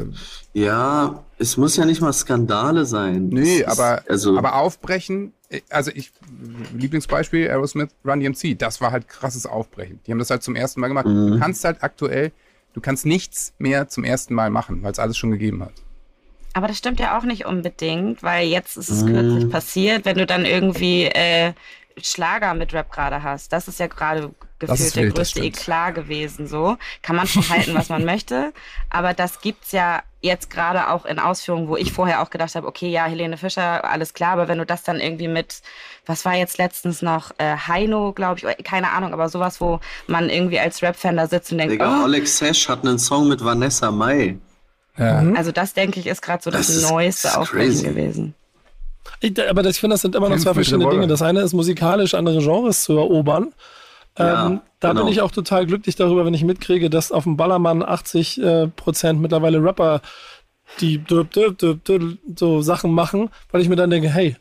Ja, es muss ja nicht mal Skandale sein. Nee, es aber, ist, also aber aufbrechen, also ich, Lieblingsbeispiel, Aerosmith, Run D M C, das war halt krasses Aufbrechen. Die haben das halt zum ersten Mal gemacht. Mhm. Du kannst halt aktuell, du kannst nichts mehr zum ersten Mal machen, weil es alles schon gegeben hat. Aber das stimmt ja auch nicht unbedingt, weil jetzt ist es mhm. kürzlich passiert, wenn du dann irgendwie äh, Schlager mit Rap gerade hast. Das ist ja gerade gefühlt der größte Eklat gewesen. So kann man schon halten, was man möchte, aber das gibt's ja jetzt gerade auch in Ausführungen, wo ich vorher auch gedacht habe, okay, ja, Helene Fischer, alles klar, aber wenn du das dann irgendwie mit, was war jetzt letztens noch, äh, Heino, glaube ich, keine Ahnung, aber sowas, wo man irgendwie als Rap-Fan da sitzt und denkt, Digga, oh. Oleg Sesh hat einen Song mit Vanessa Mai. Ja. Also das, denke ich, ist gerade so das, das neueste Aufbrechen gewesen. Ich, aber das, ich finde, das sind immer noch zwei verschiedene Dinge. Das eine ist musikalisch, andere Genres zu erobern. Ja, ähm, da genau. bin ich auch total glücklich darüber, wenn ich mitkriege, dass auf dem Ballermann achtzig Prozent mittlerweile Rapper die dürp, dürp, dürp, dürp, so Sachen machen, weil ich mir dann denke, hey,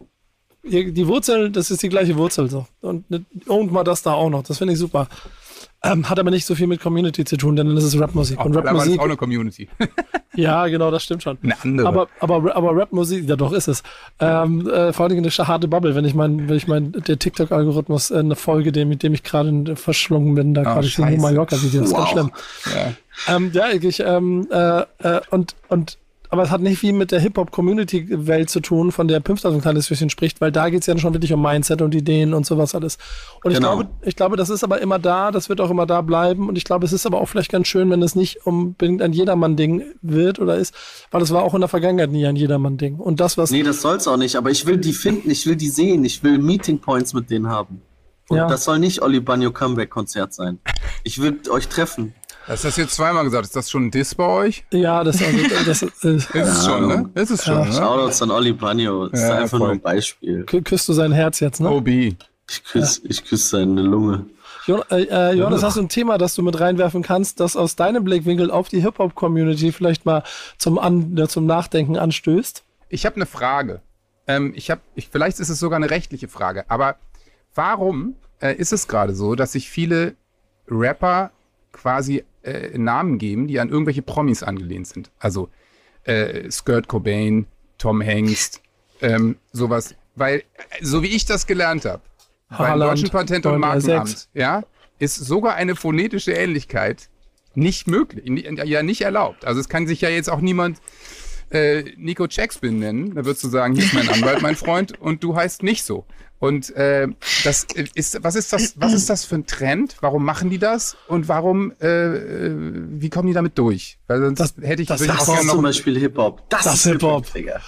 die Wurzel, das ist die gleiche Wurzel. So. Und und mal das da auch noch. Das finde ich super. Ähm, hat aber nicht so viel mit Community zu tun, denn das ist Rapmusik. Und Rapmusik ist auch eine Community. Ja, genau, das stimmt schon. Eine andere. Aber, aber, aber Rapmusik, ja doch, ist es. Ähm, äh, vor allem eine harte Bubble, wenn ich mein, wenn ich mein, der TikTok-Algorithmus äh, eine Folge, dem, mit dem ich gerade verschlungen bin, da oh, gerade ich in Mallorca-Video, das ist wow. ganz schlimm. Ja, ähm, ja ich, ähm, äh, äh, und, und aber es hat nicht viel mit der Hip-Hop-Community-Welt zu tun, von der Pimp ein kleines bisschen spricht, weil da geht es ja schon wirklich um Mindset und Ideen und sowas alles. Und ich genau. glaube, ich glaube, das ist aber immer da, das wird auch immer da bleiben. Und ich glaube, es ist aber auch vielleicht ganz schön, wenn es nicht unbedingt ein Jedermann-Ding wird oder ist, weil es war auch in der Vergangenheit nie ein Jedermann-Ding. Und das, was. Nee, das soll's auch nicht, aber ich will die finden, ich will die sehen, ich will Meeting Points mit denen haben. Und ja. das soll nicht Oli Banyo Comeback-Konzert sein. Ich will euch treffen. Hast du das jetzt zweimal gesagt? Ist das schon ein Diss bei euch? Ja, das, also, das ist, äh, ist es schon, ne? Ist es schon, ja. ne? Shoutouts an Oli Banyo. Das ja, ist einfach voll. nur ein Beispiel. K- küsst du sein Herz jetzt, ne? O B. Ich küsse ja. ich küss seine Lunge. Jo- äh, Johannes, hast du ein Thema, das du mit reinwerfen kannst, das aus deinem Blickwinkel auf die Hip-Hop-Community vielleicht mal zum, An- äh, zum Nachdenken anstößt? Ich habe eine Frage. Ähm, ich hab, ich, vielleicht ist es sogar eine rechtliche Frage, aber warum äh, ist es gerade so, dass sich viele Rapper quasi äh, Namen geben, die an irgendwelche Promis angelehnt sind? Also äh, Skirt Cobain, Tom Hanks, ähm, sowas. Weil, so wie ich das gelernt habe, beim Deutschen Patent- und Markenamt, ja, ist sogar eine phonetische Ähnlichkeit nicht möglich, ja nicht erlaubt. Also es kann sich ja jetzt auch niemand äh, Nico Jackspin nennen, da würdest du sagen, hier ist mein Anwalt, mein Freund, und du heißt nicht so. Und äh, das ist, was ist das, was ist das für ein Trend? Warum machen die das? Und warum, äh, wie kommen die damit durch? Weil sonst das, hätte ich das würde ich ist auch gerne noch zum Beispiel Hip-Hop. Das, das ist Hip-Hop, Hip Digga.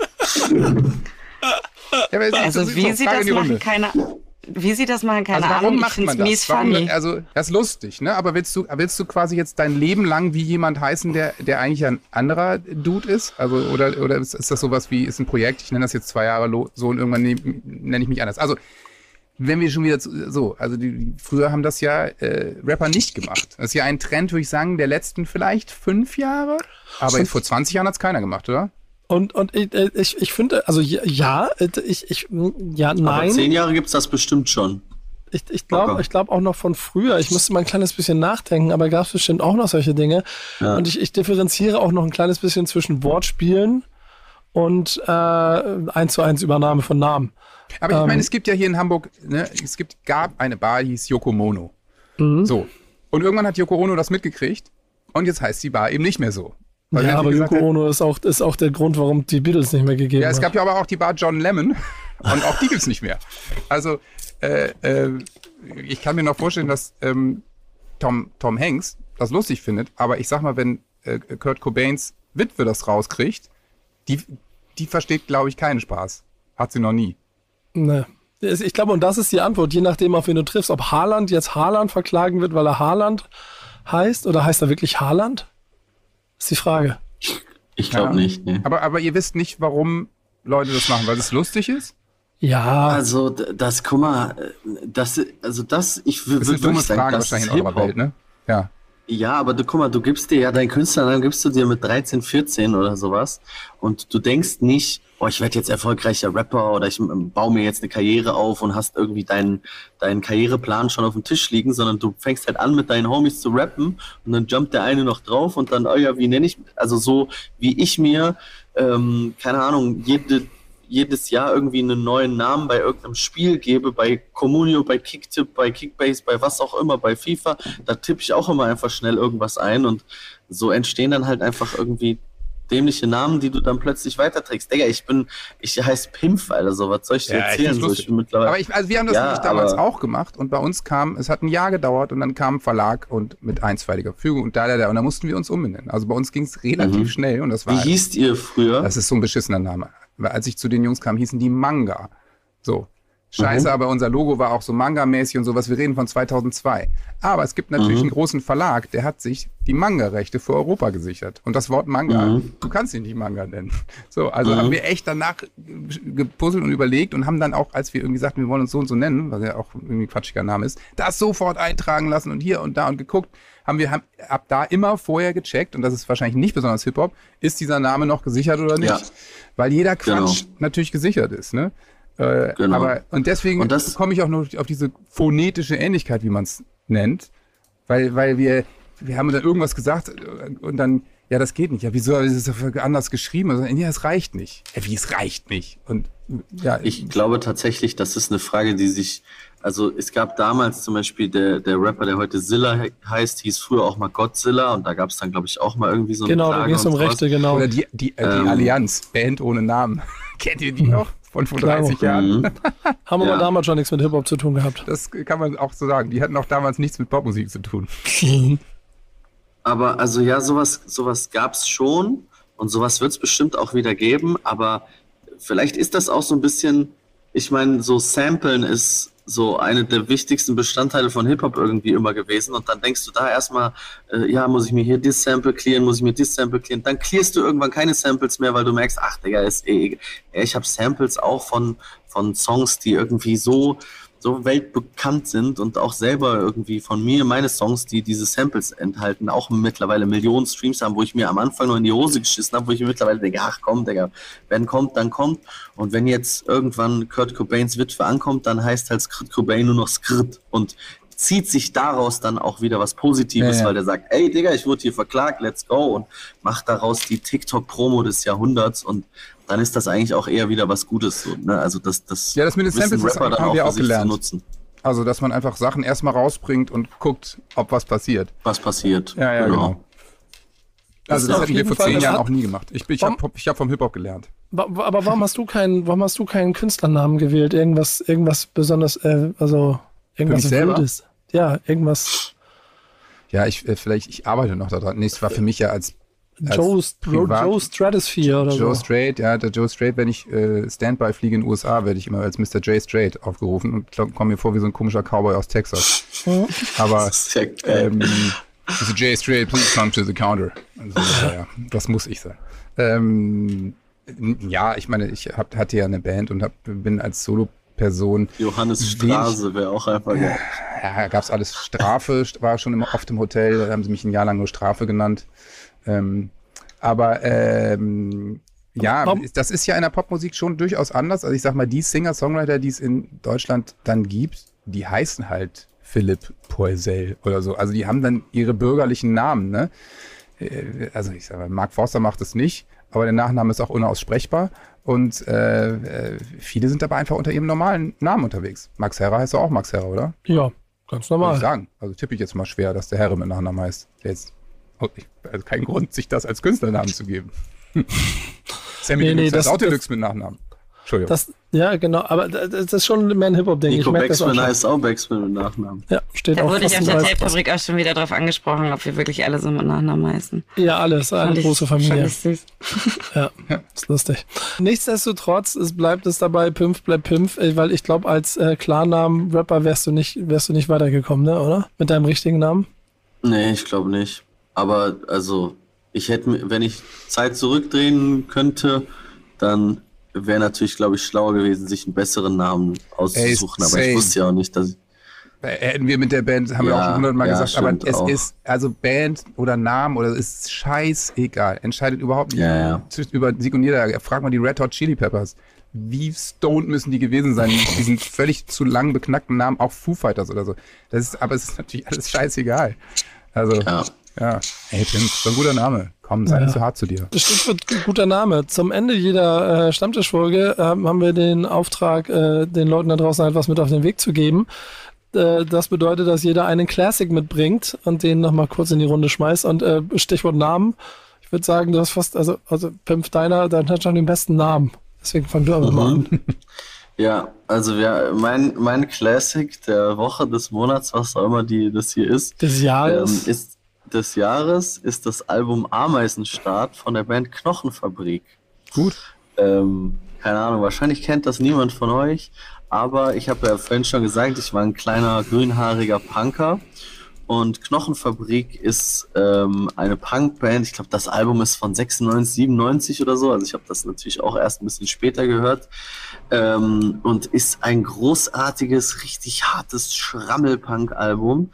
Ja, aber also das ist wie so, sie Frage das in die machen, Runde. keine Wie sie das machen, keine Also warum Ahnung. macht Ich man find's mies das? Warum, funny. also das ist lustig, ne? Aber willst du, willst du quasi jetzt dein Leben lang wie jemand heißen, der, der eigentlich ein anderer Dude ist? Also oder oder ist, ist das sowas wie ist ein Projekt? Ich nenne das jetzt zwei Jahre lo- so und irgendwann nehm, nenne ich mich anders. Also wenn wir schon wieder zu, so, also die, die, früher haben das ja äh, Rapper nicht gemacht. Das ist ja ein Trend, würde ich sagen, der letzten vielleicht fünf Jahre. Aber vor zwanzig Jahren hat es keiner gemacht, oder? Und, und ich, ich, ich finde, also ja, ich, ich, ja, nein. Aber zehn Jahre gibt's das bestimmt schon. Ich, ich glaube ich glaube auch noch von früher. Ich müsste mal ein kleines bisschen nachdenken, aber gab es bestimmt auch noch solche Dinge. Ja. Und ich, ich differenziere auch noch ein kleines bisschen zwischen Wortspielen und äh, eins zu eins Übernahme von Namen. Aber ich ähm, meine, es gibt ja hier in Hamburg, ne, es gibt, gab eine Bar, die hieß Yoko Mono. Mhm. So. Und irgendwann hat Yoko Ono das mitgekriegt und jetzt heißt die Bar eben nicht mehr so. Weil ja, aber gesagt, Yoko Ono ist auch, ist auch der Grund, warum die Beatles nicht mehr gegeben Ja, es hat. gab ja aber auch die Bar John Lemon und auch die gibt's nicht mehr. Also, äh, äh, ich kann mir noch vorstellen, dass ähm, Tom, Tom Hanks das lustig findet, aber ich sag mal, wenn äh, Kurt Cobains Witwe das rauskriegt, die, die versteht, glaube ich, keinen Spaß. Hat sie noch nie. Ne. Ich glaube, und das ist die Antwort, je nachdem, auf wen du triffst. Ob Haaland jetzt Haaland verklagen wird, weil er Haaland heißt, oder heißt er wirklich Haaland? Ist die Frage. Ich glaube Ja. nicht. Nee. Aber, aber ihr wisst nicht, warum Leute das machen, weil es lustig ist? Ja, Also d- das, guck mal, das, also das, ich Das würde ist eine dumme wirklich sagen, Frage das wahrscheinlich ist in eurer Hip-Hop. Welt, ne? Ja. Ja, aber du, guck mal, du gibst dir ja deinen Künstlernamen, gibst du dir mit dreizehn, vierzehn oder sowas und du denkst nicht, oh, ich werde jetzt erfolgreicher Rapper oder ich ähm, baue mir jetzt eine Karriere auf und hast irgendwie deinen, deinen Karriereplan schon auf dem Tisch liegen, sondern du fängst halt an, mit deinen Homies zu rappen und dann jumpt der eine noch drauf und dann, oh ja, wie nenne ich, also so wie ich mir, ähm, keine Ahnung, jede jedes Jahr irgendwie einen neuen Namen bei irgendeinem Spiel gebe, bei Communio, bei Kicktip, bei Kickbase, bei was auch immer, bei FIFA, da tippe ich auch immer einfach schnell irgendwas ein und so entstehen dann halt einfach irgendwie dämliche Namen, die du dann plötzlich weiterträgst. Digga, ich bin, ich heiße Pimpf, Alter, so, was soll ich dir Ja, ich erzählen? find's So, lustig. ich bin mittlerweile, Aber ich, also wir haben das Ja, nämlich damals aber- auch gemacht und bei uns kam, es hat ein Jahr gedauert und dann kam ein Verlag und mit einstweiliger Fügung und da, da, da und da mussten wir uns umbenennen. Also bei uns ging es relativ Mhm. schnell und das wie war, hießt ihr früher? das ist so ein beschissener Name. Weil als ich zu den Jungs kam, hießen die Manga. So. Scheiße, Mhm. aber unser Logo war auch so Manga-mäßig und sowas. Wir reden von zweitausendzwei. Aber es gibt natürlich Mhm. einen großen Verlag, der hat sich die Manga-Rechte für Europa gesichert. Und das Wort Manga, Mhm. du kannst ihn nicht Manga nennen. So, also Mhm. haben wir echt danach gepuzzelt und überlegt und haben dann auch, als wir irgendwie sagten, wir wollen uns so und so nennen, was ja auch irgendwie ein quatschiger Name ist, das sofort eintragen lassen und hier und da und geguckt, haben wir haben ab da immer vorher gecheckt, und das ist wahrscheinlich nicht besonders Hip-Hop, ist dieser Name noch gesichert oder nicht? Ja. Weil jeder Quatsch Genau. natürlich gesichert ist, ne? Äh, Genau. aber, und deswegen Und das- komme ich auch nur auf diese phonetische Ähnlichkeit, wie man es nennt, weil, weil wir, wir haben dann irgendwas gesagt und dann, ja, das geht nicht. Ja, wieso ist es anders geschrieben? Also, ja, es reicht nicht. Ja, wie, es reicht nicht? Und ja, Ich glaube tatsächlich, das ist eine Frage, die sich, also es gab damals zum Beispiel der, der Rapper, der heute Zilla he- heißt, hieß früher auch mal Godzilla und da gab es dann, glaube ich, auch mal irgendwie so eine genau, da Klage ging es um und sowas. Rechte, genau. oder die, die, äh, die Ähm. Allianz, Band ohne Namen. Kennt ihr die noch? Von vor Klar. dreißig Jahren? Mhm. Haben aber Ja. damals schon nichts mit Hip-Hop zu tun gehabt. Das kann man auch so sagen. Die hatten auch damals nichts mit Popmusik zu tun. Aber also ja, sowas, sowas gab es schon und sowas wird es bestimmt auch wieder geben, aber vielleicht ist das auch so ein bisschen, ich meine, so Samplen ist so eine der wichtigsten Bestandteile von Hip-Hop irgendwie immer gewesen und dann denkst du da erstmal, äh, ja, muss ich mir hier das Sample clearen, muss ich mir das Sample clearen, dann clearst du irgendwann keine Samples mehr, weil du merkst, ach Digga, ist eh, egal. Ich habe Samples auch von, von Songs, die irgendwie so so weltbekannt sind und auch selber irgendwie von mir, meine Songs, die diese Samples enthalten, auch mittlerweile Millionen Streams haben, wo ich mir am Anfang noch in die Hose geschissen habe, wo ich mir mittlerweile denke, ach komm, Digga, wenn kommt, dann kommt. Und wenn jetzt irgendwann Kurt Cobains Witwe ankommt, dann heißt halt Kurt Cobain nur noch Skrt und zieht sich daraus dann auch wieder was Positives, Ja, ja. weil der sagt, ey Digga, ich wurde hier verklagt, let's go und macht daraus die TikTok-Promo des Jahrhunderts und dann ist das eigentlich auch eher wieder was Gutes. So, ne? Also das, das, Ja, das mit den wissen Samples, das Rapper dann haben wir für auch sich zu gelernt. nutzen, Also, dass man einfach Sachen erstmal rausbringt und guckt, ob was passiert. was passiert. Ja, ja, genau. Also das hätten wir vor zehn Jahren auch nie gemacht. Ich, ich habe ich hab vom Hip-Hop gelernt. Aber warum hast du keinen, warum hast du keinen Künstlernamen gewählt? Irgendwas, irgendwas besonders, äh, also irgendwas Wildes. Ja, irgendwas. Ja, ich äh, vielleicht, ich arbeite noch daran. Nee, es war für mich ja als, als Joe, Joe Stratosphere oder Joe so. Joe Straight, ja, der Joe Straight, wenn ich äh, Standby fliege in den U S A, werde ich immer als Mister J Straight aufgerufen und komme mir vor wie so ein komischer Cowboy aus Texas. Mhm. Aber ähm, Mister J Straight, please come to the counter. Also, ja, das muss ich sein. Ähm, ja, ich meine, ich hab, hatte ja eine Band und hab, bin als Solo-Person. Johannes Straße wäre auch einfach geil. Ja, gab's alles. Strafe, war schon immer oft im Hotel, da haben sie mich ein Jahr lang nur Strafe genannt. Ähm, aber ähm, ja, das ist ja in der Popmusik schon durchaus anders. Also ich sag mal, die Singer-Songwriter, die es in Deutschland dann gibt, die heißen halt Philipp Poisel oder so. Also die haben dann ihre bürgerlichen Namen, ne? Also ich sag mal, Mark Forster macht es nicht, aber der Nachname ist auch unaussprechbar und äh, viele sind dabei einfach unter ihrem normalen Namen unterwegs. Max Herrer heißt doch auch Max Herrer, oder? Ja, ganz normal. Würde ich sagen. Also tippe ich jetzt mal schwer, dass der Herre mit Nachnamen heißt. Jetzt, also kein Grund, sich das als Künstlernamen zu geben. Sammy nee, nee, das, auch Deluxe mit Nachnamen. Entschuldigung. Das, ja, genau, aber das ist schon mehr ein Hip-Hop-Ding. Nico Backspin heißt auch Backspin mit Nachnamen. Ja, steht da auch. Da wurde ich auf der Tape-Fabrik auch schon wieder drauf angesprochen, ob wir wirklich alle so mit Nachnamen heißen. Ja, alles, eine fand große ich, Familie. Fand ich süß. Ja, ist lustig. Nichtsdestotrotz, es bleibt es dabei, Pimpf bleibt Pimpf, weil ich glaube, als äh, Klarnamen-Rapper wärst du nicht, wärst du nicht weitergekommen, ne, oder? Mit deinem richtigen Namen? Nee, ich glaube nicht. Aber, also, ich hätte, wenn ich Zeit zurückdrehen könnte, dann wäre natürlich, glaube ich, schlauer gewesen, sich einen besseren Namen auszusuchen. Hey, aber ich wusste ja auch nicht, dass ich... Hätten wir mit der Band, haben ja, wir auch schon hundertmal ja, gesagt, aber es auch. Ist, also Band oder Namen oder ist scheißegal. Entscheidet überhaupt nicht ja, ja. über Sieg und Niederlage. Frag mal die Red Hot Chili Peppers. Wie stoned müssen die gewesen sein mit diesen völlig zu lang beknackten Namen, auch Foo Fighters oder so. Das ist, aber es ist natürlich alles scheißegal. Also, ja. ja. Hey, Tim, so ein guter Name. Komm, sei ja. nicht so hart zu dir. Das Stichwort guter Name. Zum Ende jeder äh, Stammtischfolge äh, haben wir den Auftrag, äh, den Leuten da draußen etwas mit auf den Weg zu geben. Äh, das bedeutet, dass jeder einen Classic mitbringt und den nochmal kurz in die Runde schmeißt. Und äh, Stichwort Namen. Ich würde sagen, du hast fast, also, also Pimpf, deiner, dein hat schon den besten Namen. Deswegen fang du aber mhm. mal an. Ja, also ja, mein, mein Classic der Woche, des Monats, was auch immer die, das hier ist. Des Jahres. Ähm, ist des Jahres ist das Album Ameisenstaat von der Band Knochenfabrik. Gut. Ähm, keine Ahnung, wahrscheinlich kennt das niemand von euch, aber ich habe ja vorhin schon gesagt, ich war ein kleiner grünhaariger Punker und Knochenfabrik ist ähm, eine Punkband. Ich glaube, das Album ist von sechsundneunzig, siebenundneunzig oder so, also ich habe das natürlich auch erst ein bisschen später gehört ähm, und ist ein großartiges, richtig hartes Schrammel-Punk-Album.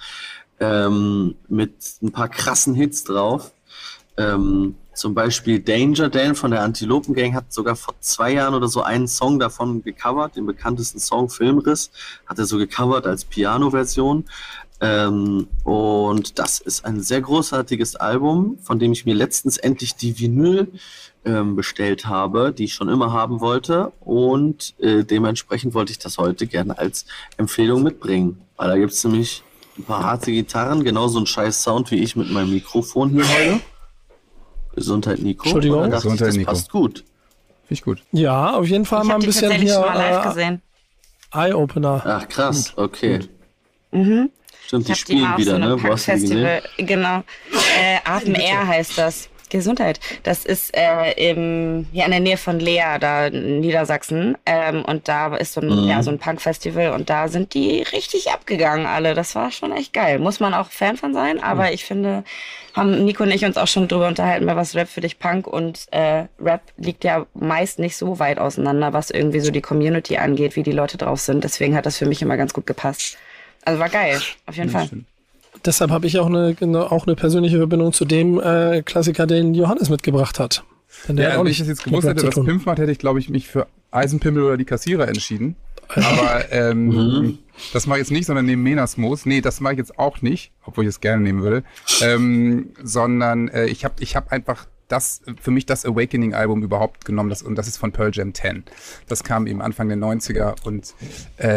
Ähm, mit ein paar krassen Hits drauf. Ähm, zum Beispiel Danger Dan von der Antilopen Gang hat sogar vor zwei Jahren oder so einen Song davon gecovert, den bekanntesten Song Filmriss, hat er so gecovert als Piano-Version. Ähm, und das ist ein sehr großartiges Album, von dem ich mir letztens endlich die Vinyl ähm, bestellt habe, die ich schon immer haben wollte. Und äh, dementsprechend wollte ich das heute gerne als Empfehlung mitbringen. Weil da gibt es nämlich ein paar harte Gitarren, genauso ein scheiß Sound wie ich mit meinem Mikrofon hier heute. Gesundheit, Nico. Entschuldigung. Gesundheit, ich, das Nico. Passt gut. Finde ich gut. Ja, auf jeden Fall ich mal ein die bisschen hier schon mal live gesehen. Eye-Opener. Ach krass, gut. Okay. Gut. Mhm. Stimmt, die spielen die wieder, ne? Wo hast du die gesehen? Genau. Äh, Atem Air heißt das. Gesundheit. Das ist äh, im, ja, in der Nähe von Leer, da in Niedersachsen. Ähm, und da ist so ein, mhm. ja, so ein Punk-Festival und da sind die richtig abgegangen alle. Das war schon echt geil. Muss man auch Fan von sein, aber mhm. ich finde, haben Nico und ich uns auch schon drüber unterhalten, bei was Rap für dich Punk und äh, Rap liegt ja meist nicht so weit auseinander, was irgendwie so die Community angeht, wie die Leute drauf sind. Deswegen hat das für mich immer ganz gut gepasst. Also war geil, auf jeden ja, Fall. Stimmt. Deshalb habe ich auch eine, auch eine persönliche Verbindung zu dem äh, Klassiker, den Johannes mitgebracht hat. Denn der ja, wenn ich das jetzt gewusst hätte, was Pimpf macht, hätte ich, glaube ich, mich für Eisenpimmel oder die Kassierer entschieden. Aber ähm, mhm. das mache ich jetzt nicht, sondern nehme Menasmos. Nee, das mache ich jetzt auch nicht, obwohl ich es gerne nehmen würde. Ähm, sondern äh, ich habe ich hab einfach das, für mich das Awakening-Album überhaupt genommen. Das, und das ist von Pearl Jam zehn. Das kam eben Anfang der neunziger und äh,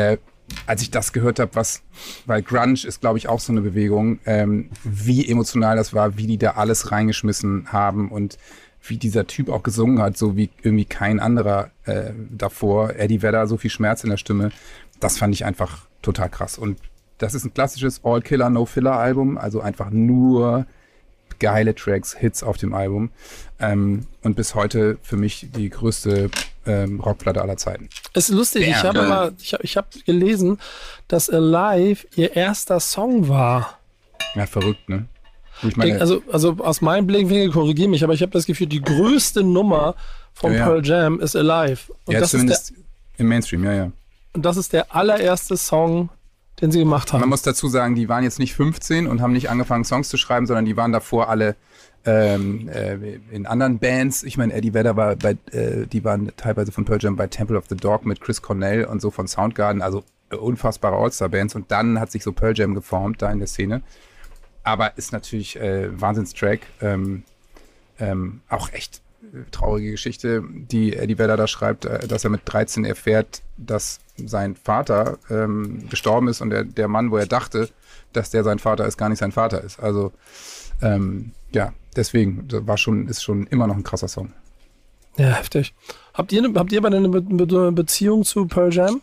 als ich das gehört habe, was, weil Grunge ist, glaube ich, auch so eine Bewegung, ähm, wie emotional das war, wie die da alles reingeschmissen haben und wie dieser Typ auch gesungen hat, so wie irgendwie kein anderer äh, davor. Eddie Vedder, so viel Schmerz in der Stimme. Das fand ich einfach total krass. Und das ist ein klassisches All-Killer, No-Filler-Album, also einfach nur geile Tracks, Hits auf dem Album. Ähm, und bis heute für mich die größte ähm, Rockplatte aller Zeiten. Es ist lustig, Bam. ich habe mal, ich habe ich hab gelesen, dass Alive ihr erster Song war. Ja, verrückt, ne? Ich meine, also, also aus meinem Blickwinkel, korrigiere mich, aber ich habe das Gefühl, die größte Nummer von ja, ja. Pearl Jam ist Alive. Und ja, das zumindest ist der, im Mainstream, ja, ja. Und das ist der allererste Song, den sie gemacht haben. Man muss dazu sagen, die waren jetzt nicht fünfzehn und haben nicht angefangen, Songs zu schreiben, sondern die waren davor alle ähm, äh, in anderen Bands. Ich meine, Eddie Vedder war bei, äh, die waren teilweise von Pearl Jam bei Temple of the Dog mit Chris Cornell und so von Soundgarden, also äh, unfassbare All-Star-Bands. Und dann hat sich so Pearl Jam geformt da in der Szene. Aber ist natürlich äh, Wahnsinnstrack. Ähm, ähm, auch echt äh, traurige Geschichte, die Eddie Vedder da schreibt, äh, dass er mit dreizehn erfährt, dass sein Vater ähm, gestorben ist und der, der Mann, wo er dachte, dass der sein Vater ist, gar nicht sein Vater ist. Also ähm, ja, deswegen war schon, ist schon immer noch ein krasser Song. Ja, heftig. Habt ihr, habt ihr aber eine Be- Be- Beziehung zu Pearl Jam?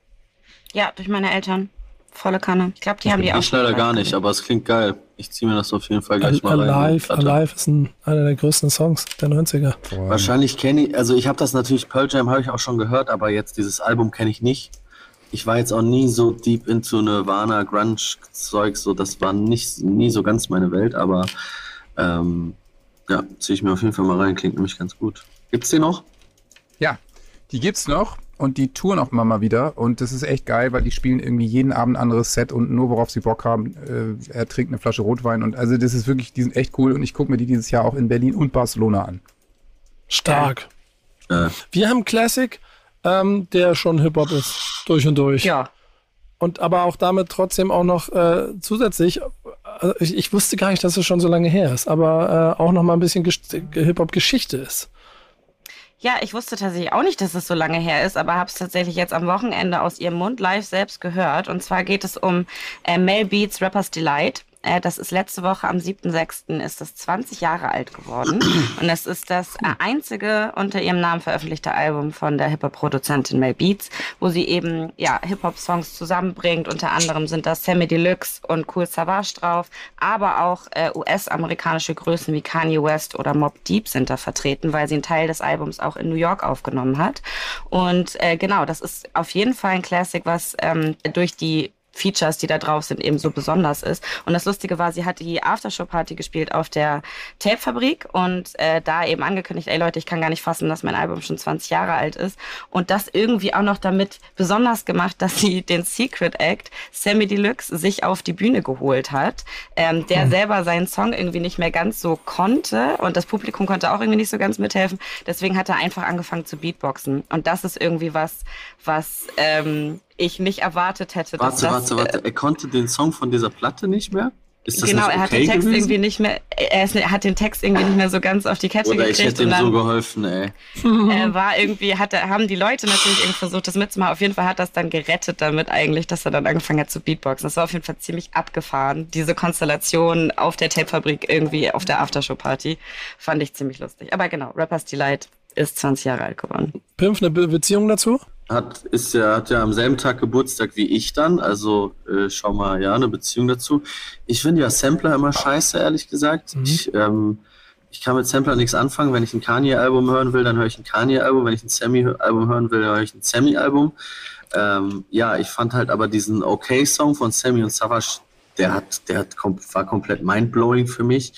Ja, durch meine Eltern. Volle Kanne. Ich glaube, die haben die auch. Ich leider gar nicht, aber es klingt geil. Ich ziehe mir das auf jeden Fall gleich mal rein. Alive, Alive ist ein, einer der größten Songs der neunziger. Boah. Wahrscheinlich kenne ich, also ich habe das natürlich, Pearl Jam habe ich auch schon gehört, aber jetzt dieses Album kenne ich nicht. Ich war jetzt auch nie so deep into Nirvana, Grunge-Zeug, so das war nicht, nie so ganz meine Welt, aber ähm, ja, ziehe ich mir auf jeden Fall mal rein, klingt nämlich ganz gut. Gibt's die noch? Ja, die gibt's noch. Und die touren auch immer mal wieder. Und das ist echt geil, weil die spielen irgendwie jeden Abend ein anderes Set und nur worauf sie Bock haben. Äh, er trinkt eine Flasche Rotwein. Und also das ist wirklich, die sind echt cool. Und ich gucke mir die dieses Jahr auch in Berlin und Barcelona an. Stark. Äh. Wir haben Classic, ähm, der schon Hip-Hop ist. Durch und durch. Ja. Und aber auch damit trotzdem auch noch äh, zusätzlich, äh, ich, ich wusste gar nicht, dass es schon so lange her ist, aber äh, auch noch mal ein bisschen Gesch- Hip-Hop-Geschichte ist. Ja, ich wusste tatsächlich auch nicht, dass es so lange her ist, aber habe es tatsächlich jetzt am Wochenende aus ihrem Mund live selbst gehört. Und zwar geht es um äh, Mel Beats Rapper's Delight. Äh, das ist letzte Woche am siebten sechsten ist das zwanzig Jahre alt geworden. Und das ist das äh, einzige unter ihrem Namen veröffentlichte Album von der Hip-Hop-Produzentin Mel Beats, wo sie eben ja Hip-Hop-Songs zusammenbringt. Unter anderem sind da Sammy Deluxe und Kool Savas drauf, aber auch äh, U S-amerikanische Größen wie Kanye West oder Mobb Deep sind da vertreten, weil sie einen Teil des Albums auch in New York aufgenommen hat. Und äh, genau, das ist auf jeden Fall ein Classic, was ähm, durch die Features, die da drauf sind, eben so besonders ist. Und das Lustige war, sie hat die Aftershow-Party gespielt auf der Tape-Fabrik und äh, da eben angekündigt, ey Leute, ich kann gar nicht fassen, dass mein Album schon zwanzig Jahre alt ist. Und das irgendwie auch noch damit besonders gemacht, dass sie den Secret Act Sammy Deluxe sich auf die Bühne geholt hat, ähm, der hm. selber seinen Song irgendwie nicht mehr ganz so konnte und das Publikum konnte auch irgendwie nicht so ganz mithelfen. Deswegen hat er einfach angefangen zu Beatboxen. Und das ist irgendwie was, was ähm, ich nicht erwartet hätte. Warte, dass warte, das, warte. Er konnte den Song von dieser Platte nicht mehr? Ist das genau, nicht okay er hat den Text gewesen? irgendwie nicht mehr, er, ist, er hat den Text irgendwie nicht mehr so ganz auf die Kette Oder gekriegt. ich hätte ihm dann, so geholfen, ey. Er war irgendwie, hat, haben die Leute natürlich irgendwie versucht, das mitzumachen. Auf jeden Fall hat das dann gerettet damit eigentlich, dass er dann angefangen hat zu Beatboxen. Das war auf jeden Fall ziemlich abgefahren. Diese Konstellation auf der Tape-Fabrik irgendwie auf der Aftershow-Party fand ich ziemlich lustig. Aber genau, Rapper's Delight ist zwanzig Jahre alt geworden. Pimpf, eine Be- Beziehung dazu? Hat, ist ja, hat ja am selben Tag Geburtstag wie ich dann, also äh, schau mal, ja, eine Beziehung dazu. Ich finde ja Sampler immer scheiße, ehrlich gesagt. Mhm. Ich, ähm, ich kann mit Sampler nichts anfangen. Wenn ich ein Kanye-Album hören will, dann höre ich ein Kanye-Album. Wenn ich ein Sammy-Album hören will, dann höre ich ein Sammy-Album. Ähm, ja, ich fand halt aber diesen Okay-Song von Sammy und Savas, der hat, der hat kom- war komplett mindblowing für mich.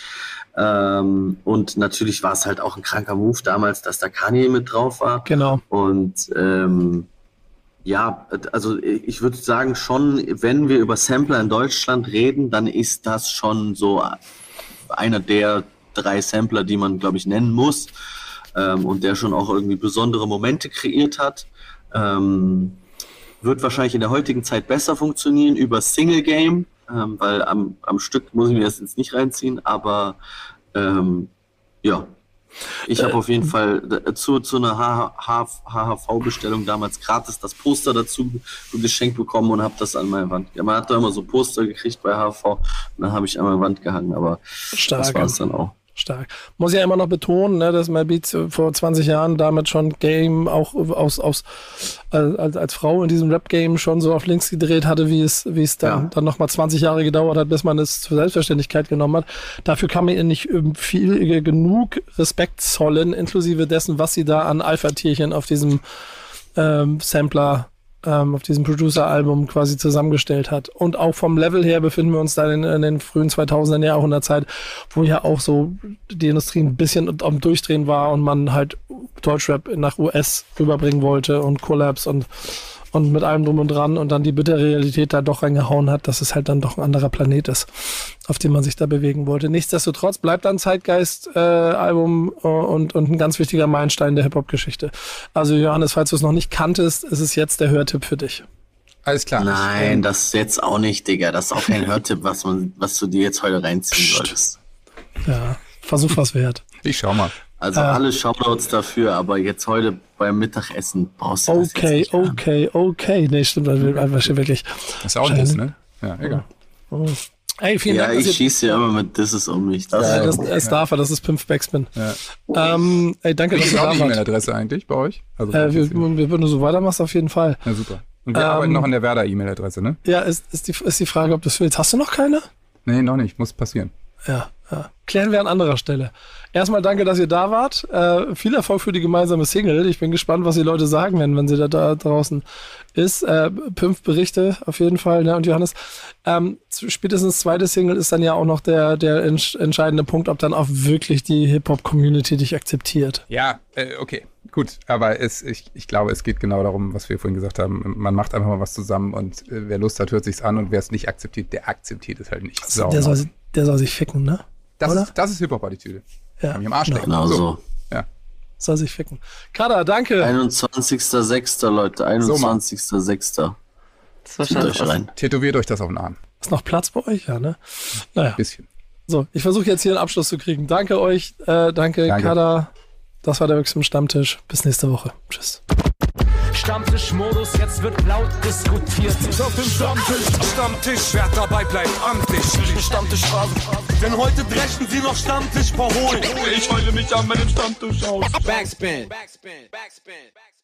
Ähm, und natürlich war es halt auch ein kranker Move damals, dass da Kanye mit drauf war. Genau. Und ähm, ja, also ich würde sagen schon, wenn wir über Sampler in Deutschland reden, dann ist das schon so einer der drei Sampler, die man, glaube ich, nennen muss. Ähm, und der schon auch irgendwie besondere Momente kreiert hat. Ähm, wird wahrscheinlich in der heutigen Zeit besser funktionieren über Single Game. Ähm, weil am, am Stück muss ich mir das jetzt nicht reinziehen, aber ähm, ja, Ich habe auf jeden Fall zu, zu einer H H V-Bestellung damals gratis das Poster dazu geschenkt bekommen und habe das an meine Wand. Ja, man hat da immer so Poster gekriegt bei H H V und dann habe ich an meine Wand gehangen, aber Stark. Das war es dann auch. Stark. Muss ja immer noch betonen, ne, dass My Beats vor zwanzig Jahren damit schon Game auch aus, aus äh, als, als Frau in diesem Rap-Game schon so auf links gedreht hatte, wie es, wie es dann, ja. dann nochmal zwanzig Jahre gedauert hat, bis man es zur Selbstverständlichkeit genommen hat. Dafür kann man ihr nicht viel genug Respekt zollen, inklusive dessen, was sie da an Alpha-Tierchen auf diesem ähm, Sampler Ähm, auf diesem Producer-Album quasi zusammengestellt hat. Und auch vom Level her befinden wir uns da in, in den frühen zweitausender Jahrhundertzeit, wo ja auch so die Industrie ein bisschen am Durchdrehen war und man halt Deutschrap nach U S rüberbringen wollte und Collabs und und mit allem drum und dran und dann die bittere Realität da doch reingehauen hat, dass es halt dann doch ein anderer Planet ist, auf dem man sich da bewegen wollte. Nichtsdestotrotz bleibt dann Zeitgeist-Album äh, und, und ein ganz wichtiger Meilenstein der Hip-Hop-Geschichte. Also Johannes, falls du es noch nicht kanntest, ist es jetzt der Hörtipp für dich. Alles klar. Nein, das ist jetzt auch nicht, Digga. Das ist auch kein Hörtipp, was man, was du dir jetzt heute reinziehen Psst. solltest. Ja, Versuch was wert. Ich schau mal. Also äh, alle Shoutouts dafür, aber jetzt heute beim Mittagessen brauchst du das okay, jetzt nicht Okay, okay, okay. Nee, stimmt, das ist wirklich. Das ist auch ein Diss, ne? Ja, egal. Oh. Ey, vielen ja, Dank. ich schieße ja immer mit Disses um mich. Das ja, ist das, das darf er, das ist Pimp Backspin. Ja. Ähm, ey, danke, Wie dass ist du da auch warst. die E-Mail-Adresse eigentlich bei euch? Also, äh, wir, wir würden so weitermachen, auf jeden Fall. Ja, super. Und wir ähm, arbeiten noch an der Werder-E-Mail-Adresse, ne? Ja, ist, ist, die, ist die Frage, ob du es willst. Hast du noch keine? Nee, noch nicht. Muss passieren. Ja, ja. Klären wir an anderer Stelle. Erstmal danke, dass ihr da wart. Äh, viel Erfolg für die gemeinsame Single. Ich bin gespannt, was die Leute sagen werden, wenn sie da, da draußen ist. Äh, fünf Berichte auf jeden Fall. Ne? Und Johannes, ähm, spätestens zweite Single ist dann ja auch noch der, der ents- entscheidende Punkt, ob dann auch wirklich die Hip-Hop-Community dich akzeptiert. Ja, äh, okay. Gut, aber es, ich, ich glaube, es geht genau darum, was wir vorhin gesagt haben. Man macht einfach mal was zusammen und äh, wer Lust hat, hört sich's an und wer es nicht akzeptiert, der akzeptiert es halt nicht. Also der, soll, der soll sich ficken, ne? Das, Oder? ist, das ist Hip-Hop-Attitüde. Ja. Kann mich am Arsch lecken. Genau so. so. Ja. Soll sich ficken. Kada, danke. einundzwanzigster sechster Leute, einundzwanzigster sechster So schaut es aus. Tätowiert euch das auf den Arm. Ist noch Platz bei euch? Ja, ne? Naja. Ein bisschen. So, ich versuche jetzt hier einen Abschluss zu kriegen. Danke euch. Äh, danke, danke, Kada. Das war der Maximum Stammtisch. Bis nächste Woche. Tschüss. Stammtischmodus, jetzt wird laut diskutiert. Auf dem Stammtisch, Stammtisch, wer dabei bleibt, amtlich. Stammtisch Phase. Denn heute brechen sie noch Stammtisch verholen. Ich heule mich an meinem Stammtisch aus. Backspin. Backspin. Backspin. Backspin.